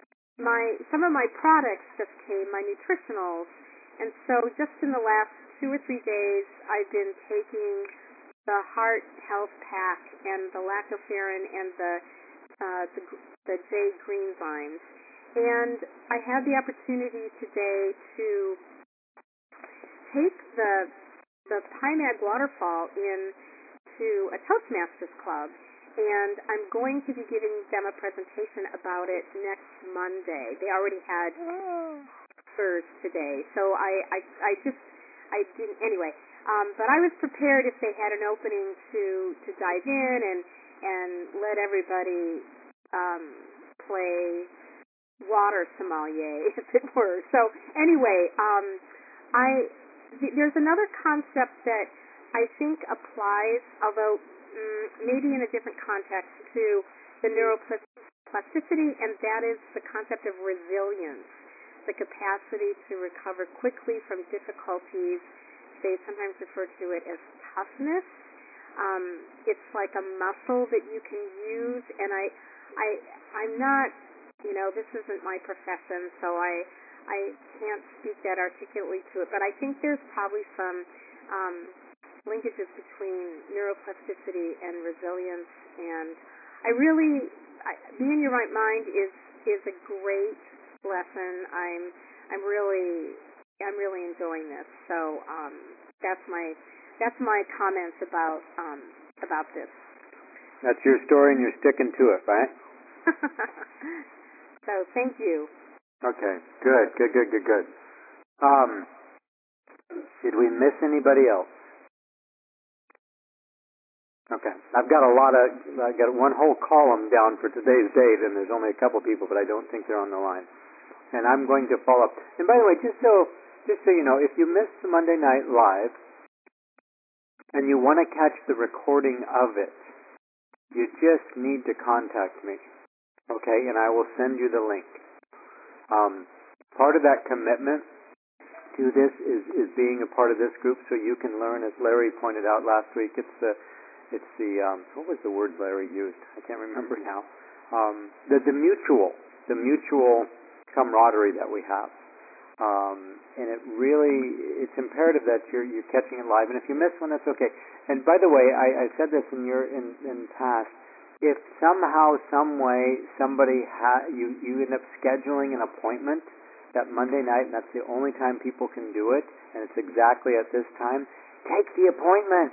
my some of my products just came, my nutritionals, and so just in the last two or three days, I've been taking the Heart Health Pack and the Lactoferrin and the uh, the, the J Green Vines, and I had the opportunity today to take the the Pymag waterfall in to a Toastmasters club, and I'm going to be giving them a presentation about it next Monday. They already had hers today, so I, I, I just, I didn't, anyway, um, but I was prepared if they had an opening to, to dive in and, and let everybody um, play water sommelier, if it were. So anyway, um, I, th- there's another concept that I think applies, although mm, maybe in a different context, to the neuroplasticity, and that is the concept of resilience, the capacity to recover quickly from difficulties. They sometimes refer to it as toughness. Um, it's like a muscle that you can use, and I, I, I'm not, you know, this isn't my profession, so I, I can't speak that articulately to it, but I think there's probably some um, linkages between neuroplasticity and resilience, and I really, I, Be in Your Right Mind is is a great lesson. I'm I'm really I'm really enjoying this. So um, that's my that's my comments about um, about this. That's your story, and you're sticking to it, right? So thank you. Okay, good, good, good, good, good. Um, did we miss anybody else? Okay, I've got a lot of, I've got one whole column down for today's date, and there's only a couple people, but I don't think they're on the line. And I'm going to follow up. And by the way, just so, just so you know, if you missed the Monday Night Live, and you want to catch the recording of it, you just need to contact me, okay? And I will send you the link. Um, part of that commitment to this is, is being a part of this group, so you can learn, as Larry pointed out last week, it's the It's the, um, what was the word Larry used? I can't remember now. Um, the, the mutual, the mutual camaraderie that we have. Um, and it really, it's imperative that you're, you're catching it live. And if you miss one, that's okay. And by the way, I, I said this in your, in, in past, if somehow, some way, somebody ha- you, you end up scheduling an appointment that Monday night, and that's the only time people can do it, and it's exactly at this time, take the appointment.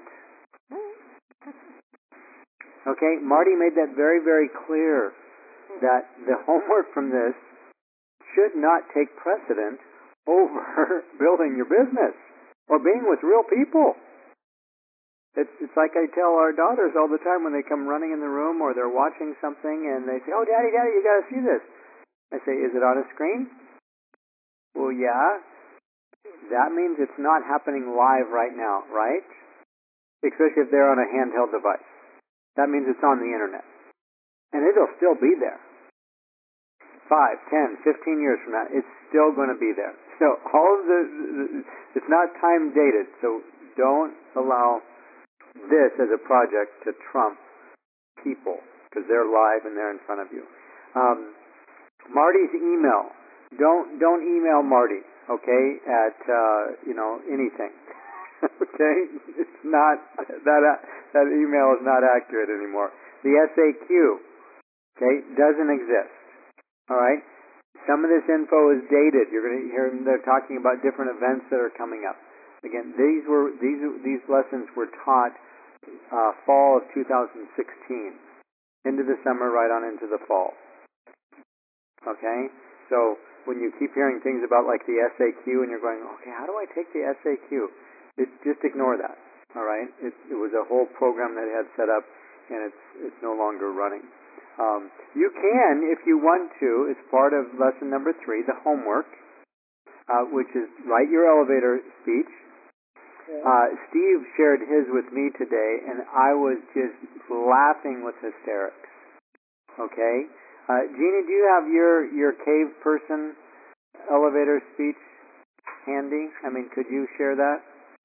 Okay, Marty made that very, very clear, that the homework from this should not take precedent over building your business or being with real people. It's it's like I tell our daughters all the time when they come running in the room or they're watching something and they say, "Oh, Daddy, Daddy, you got to see this." I say, "Is it on a screen?" Well, yeah. That means it's not happening live right now, right? Especially if they're on a handheld device. That means it's on the internet. And it'll still be there. Five, ten, fifteen years from now, it's still going to be there. So all of the, it's not time dated, so don't allow this as a project to trump people, because they're live and they're in front of you. Um, Marty's email. Don't, don't email Marty, okay, at, uh, you know, anything. Okay, it's not that that email is not accurate anymore. The S A Q, okay, doesn't exist. All right, some of this info is dated. You're going to hear them. They're talking about different events that are coming up. Again, these were these these lessons were taught uh, fall of two thousand sixteen, into the summer, right on into the fall. Okay, so when you keep hearing things about like the S A Q, and you're going, okay, how do I take the S A Q? It, just ignore that, all right? It, it was a whole program that it had set up, and it's it's no longer running. Um, you can, if you want to, as part of lesson number three, the homework, uh, which is write your elevator speech. Uh, Steve shared his with me today, and I was just laughing with hysterics. Okay? Uh, Jeannie, do you have your, your cave person elevator speech handy? I mean, could you share that?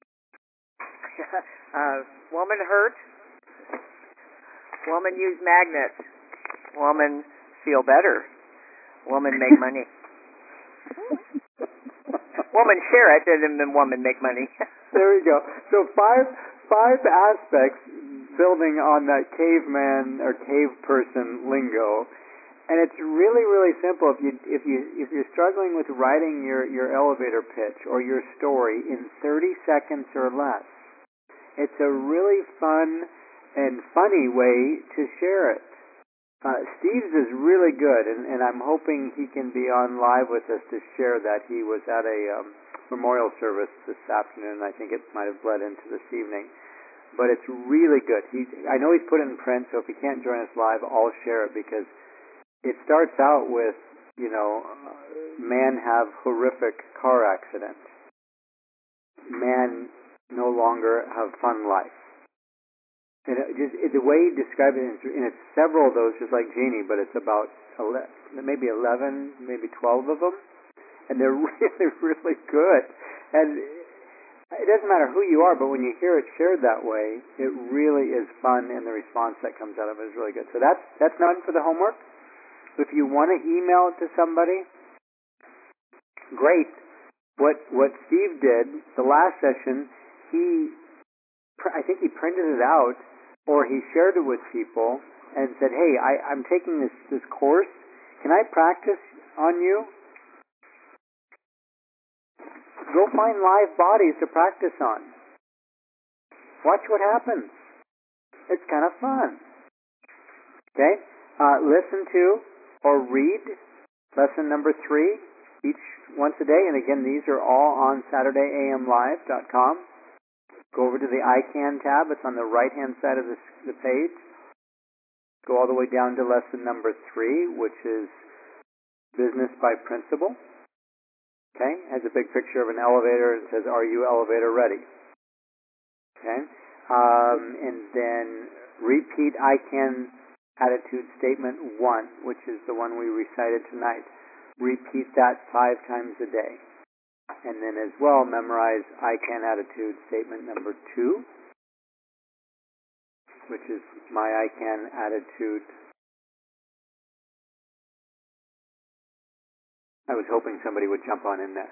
uh, woman hurt. Woman use magnets. Woman feel better. Woman make money. Woman share it, and then woman make money. There you go. So five five aspects building on that caveman or cave person lingo, And it's really, really simple. If you if you if you're struggling with writing your, your elevator pitch or your story in thirty seconds or less, it's a really fun and funny way to share it. Uh, Steve's is really good, and, and I'm hoping he can be on live with us to share that. He was at a um, memorial service this afternoon. I think it might have bled into this evening. But it's really good. He, I know he's put it in print, so if he can't join us live, I'll share it because it starts out with, you know, uh, man have horrific car accident. Man no longer have fun life. And it just it, the way he described it, and it's several of those, just like Jeannie, but it's about ele- maybe eleven, maybe twelve of them, and they're really, really good. And it doesn't matter who you are, but when you hear it shared that way, it really is fun, and the response that comes out of it is really good. So that's that's none for the homework. If you want to email it to somebody, great. What what Steve did the last session, he I think he printed it out, or he shared it with people and said, "Hey, I, I'm taking this this course. Can I practice on you?" Go find live bodies to practice on. Watch what happens. It's kind of fun. Okay? Uh, listen to or read lesson number three each once a day. And again, these are all on Saturday A M live dot com. Go over to the I CAN tab. It's on the right-hand side of the, the page. Go all the way down to lesson number three, which is Business by Principle. Okay, has a big picture of an elevator. It says, "Are you elevator ready?" Okay, um, and then repeat I CAN attitude statement one, which is the one we recited tonight. Repeat that five times a day, and then as well memorize I CAN attitude statement number two, which is my I CAN attitude. I was hoping somebody would jump on in there.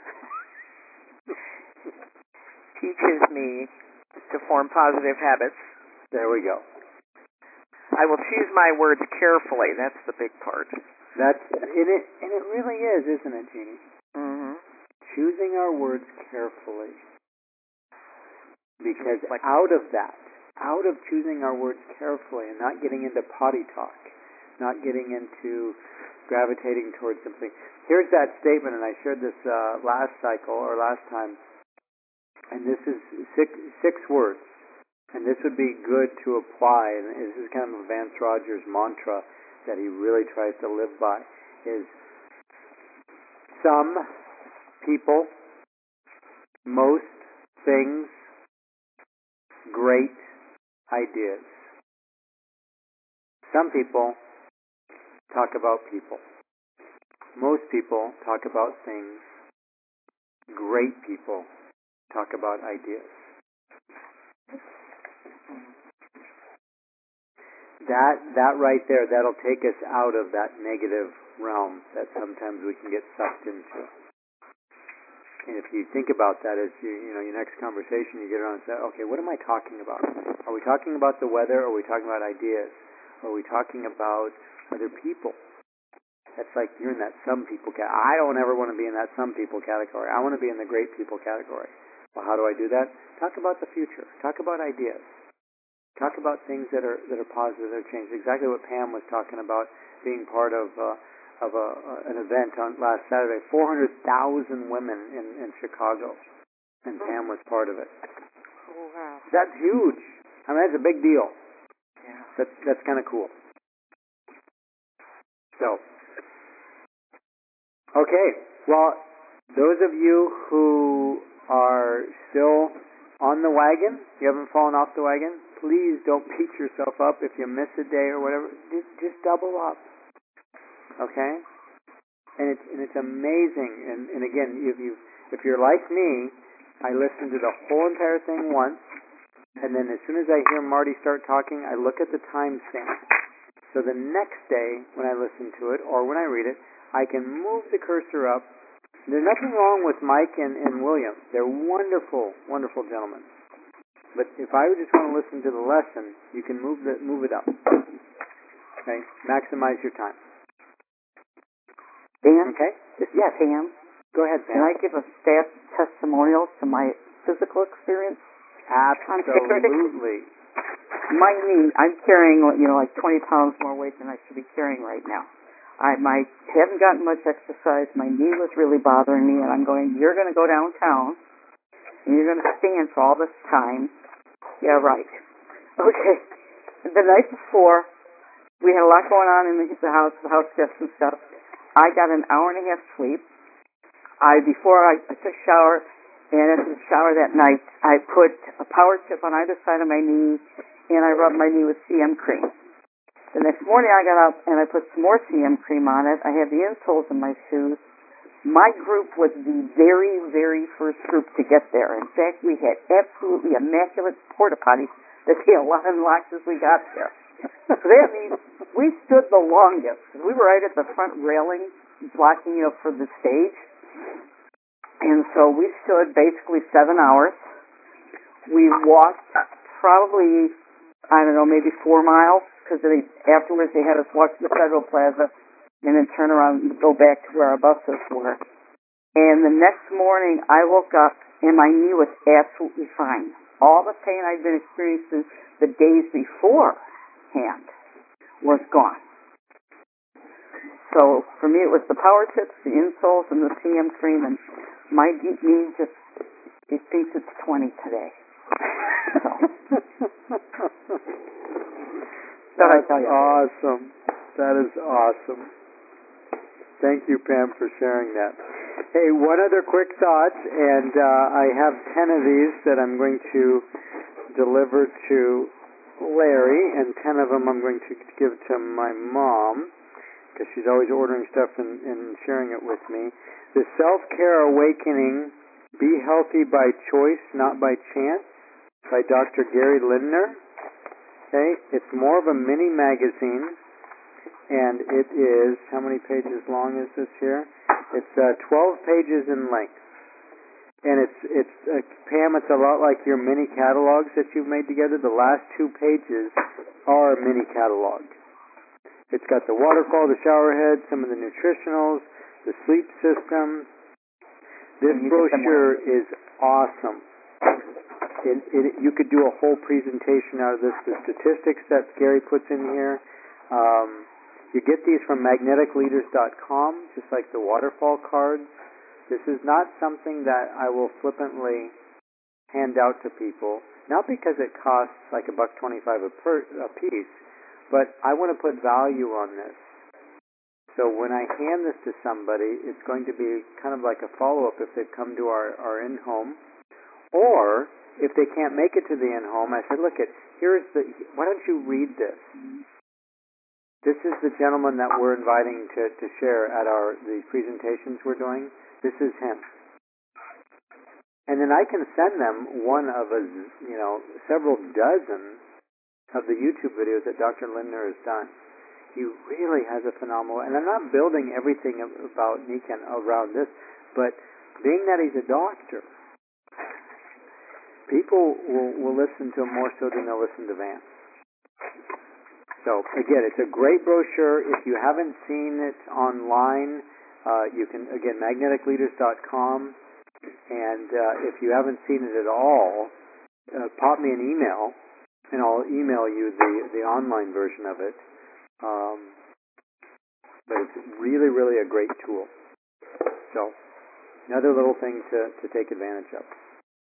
Teaches me to form positive habits. There we go. I will choose my words carefully. That's the big part. That's it, it and it really is, isn't it, Jeannie? Mm-hmm. Choosing our words carefully. Because like, out of that, out of choosing our words carefully and not getting into potty talk, not getting into gravitating towards something. Here's that statement, and I shared this uh, last cycle or last time, and this is six, six words, and this would be good to apply, and this is kind of a Vance Rogers mantra that he really tries to live by, is some people, most things, great ideas. Some people talk about people. Most people talk about things. Great people talk about ideas. That that right there, that'll take us out of that negative realm that sometimes we can get sucked into. And if you think about that as you, you know, your next conversation, you get around and say, okay, what am I talking about? Are we talking about the weather? Or are we talking about ideas? Or are we talking about other people? That's like you're in that some people category. I don't ever want to be in that some people category. I want to be in the great people category. Well, how do I do that? Talk about the future. Talk about ideas. Talk about things that are that are positive, that are changed. Exactly what Pam was talking about, being part of uh, of a, uh, an event on last Saturday. four hundred thousand women in, in Chicago, and oh. Pam was part of it. Oh wow! That's huge. I mean, that's a big deal. Yeah. That's that's kind of cool. So. Okay, well, those of you who are still on the wagon, you haven't fallen off the wagon, please don't beat yourself up if you miss a day or whatever. Just, just double up, okay? And it's and it's amazing. And, and again, if you if you're like me, I listen to the whole entire thing once, and then as soon as I hear Marty start talking, I look at the timestamp. So the next day when I listen to it or when I read it, I can move the cursor up. There's nothing wrong with Mike and, and William. They're wonderful, wonderful gentlemen. But if I just want to listen to the lesson, you can move the move it up. Okay? Maximize your time. Dan? Okay. This is Yes. Pam. Go ahead, Can I Pam. give a staff testimonial to my physical experience? Absolutely. My knee, I'm carrying, you know, like twenty pounds more weight than I should be carrying right now. I my haven't gotten much exercise. My knee was really bothering me, and I'm going, you're going to go downtown, and you're going to stand for all this time. Yeah, right. Okay. The night before, we had a lot going on in the, the house, the house guests and stuff. I got an hour and a half sleep. I before I, I took a shower, and after the shower that night, I put a power tip on either side of my knee, and I rubbed my knee with C M cream. The next morning, I got up and I put some more C M cream on it. I had the insoles in my shoes. My group was the very, very first group to get there. In fact, we had absolutely immaculate porta potties that they unlocked as we got there. So that means we stood the longest. We were right at the front railing, blocking you know, for the stage. And so we stood basically seven hours. We walked probably, I don't know, maybe four miles, because they, afterwards they had us walk to the Federal Plaza and then turn around and go back to where our buses were. And the next morning I woke up and my knee was absolutely fine. All the pain I'd been experiencing the days beforehand was gone. So for me it was the power tips, the insoles, and the C M cream, and my knee just, it thinks it's twenty today. So. That's awesome. That is awesome. Thank you, Pam, for sharing that. Hey, one other quick thought, and uh, I have ten of these that I'm going to deliver to Larry, and ten of them I'm going to give to my mom, because she's always ordering stuff and, and sharing it with me. The Self-Care Awakening, Be Healthy by Choice, Not by Chance, by Doctor Gary Lindner. Okay, it's more of a mini magazine, and it is, how many pages long is this here? It's uh, twelve pages in length. And it's, it's uh, Pam, it's a lot like your mini catalogs that you've made together. The last two pages are a mini catalog. It's got the waterfall, the shower head, some of the nutritionals, the sleep system. This brochure is awesome. It, it, you could do a whole presentation out of this. The statistics that Gary puts in here. Um, you get these from magnetic leaders dot com, just like the waterfall cards. This is not something that I will flippantly hand out to people, not because it costs like a buck twenty-five a, per, a piece, but I want to put value on this. So when I hand this to somebody, it's going to be kind of like a follow-up if they've come to our, our in-home, or if they can't make it to the in-home, I said, look, it here's the. Why don't you read this? This is the gentleman that we're inviting to, to share at our the presentations we're doing. This is him. And then I can send them one of a, you know, several dozen of the YouTube videos that Doctor Lindner has done. He really has a phenomenal, and I'm not building everything about Nikan around this, but being that he's a doctor, people will, will listen to him more so than they'll listen to Vance. So, again, it's a great brochure. If you haven't seen it online, uh, you can, again, magnetic leaders dot com. And uh, if you haven't seen it at all, uh, pop me an email, and I'll email you the, the online version of it. Um, but it's really, really a great tool. So, another little thing to, to take advantage of.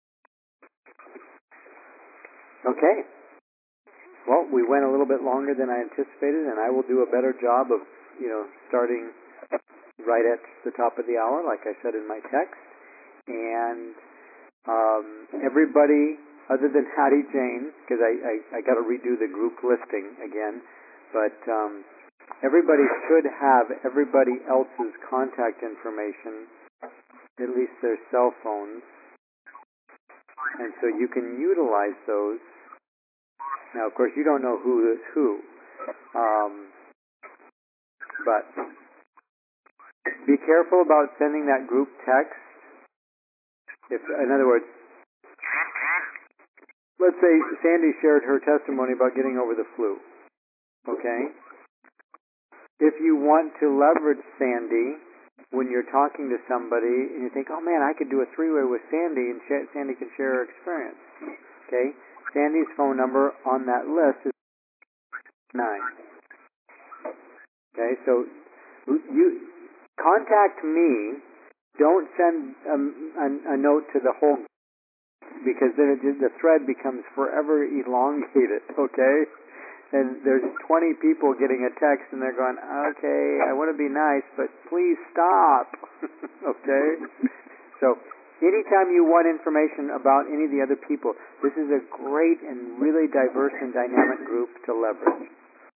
Okay. Well, we went a little bit longer than I anticipated, and I will do a better job of, you know, starting right at the top of the hour, like I said in my text. And um, everybody, other than Hattie Jane, because I, I, I got to redo the group listing again, but um, everybody should have everybody else's contact information, at least their cell phones, and so you can utilize those. Now, of course, you don't know who is who, um, but be careful about sending that group text. If, in other words, let's say Sandy shared her testimony about getting over the flu, okay? If you want to leverage Sandy when you're talking to somebody and you think, oh man, I could do a three-way with Sandy and sh- Sandy can share her experience. Okay? Sandy's phone number on that list is nine. Okay, so you contact me. Don't send um, a, a note to the whole, because then it, the thread becomes forever elongated. Okay, and there's twenty people getting a text, and they're going, okay, I want to be nice, but please stop. Okay, so anytime you want information about any of the other people, this is a great and really diverse and dynamic group to leverage.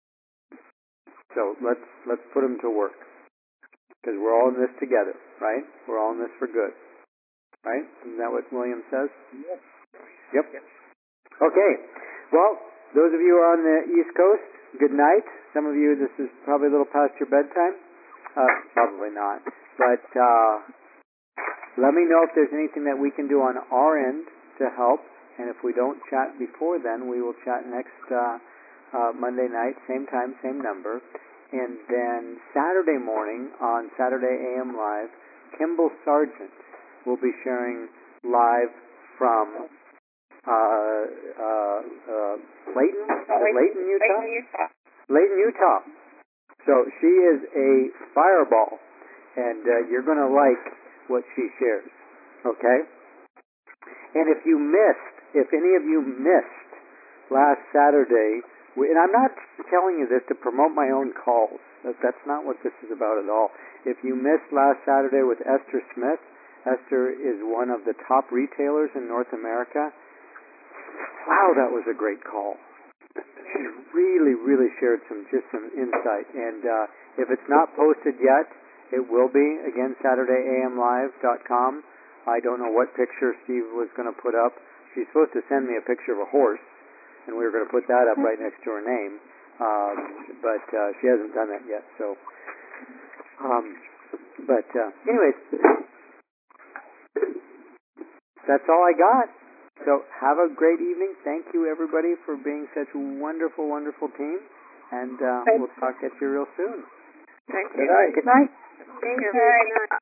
So let's let's put them to work, because we're all in this together, right? We're all in this for good, right? Isn't that what William says? Yep. Yep. Okay. Well, those of you who are on the East Coast, good night. Some of you, this is probably a little past your bedtime. Uh, probably not. But uh, let me know if there's anything that we can do on our end to help. And if we don't chat before then, we will chat next uh, uh, Monday night, same time, same number. And then Saturday morning on Saturday A M Live, Kimball Sargent will be sharing live from uh, uh, uh, Layton, Layton, Utah? Layton, Utah. Layton, Utah. So she is a fireball, and uh, you're going to like what she shares, okay? And if you missed, if any of you missed last Saturday, we, and I'm not telling you this to promote my own calls. That, that's not what this is about at all. If you missed last Saturday with Esther Smith, Esther is one of the top retailers in North America. Wow, that was a great call. She really, really shared some just some insight. And uh, if it's not posted yet, it will be. Again, Saturday A M live dot com. I don't know what picture Steve was going to put up. She's supposed to send me a picture of a horse, and we were going to put that up right next to her name. Um, but uh, she hasn't done that yet. So, um, but uh, anyways, that's all I got. So have a great evening. Thank you, everybody, for being such a wonderful, wonderful team. And uh, we'll talk at you real soon. Thank Good you. night. Good night. Thank you. you. Good night.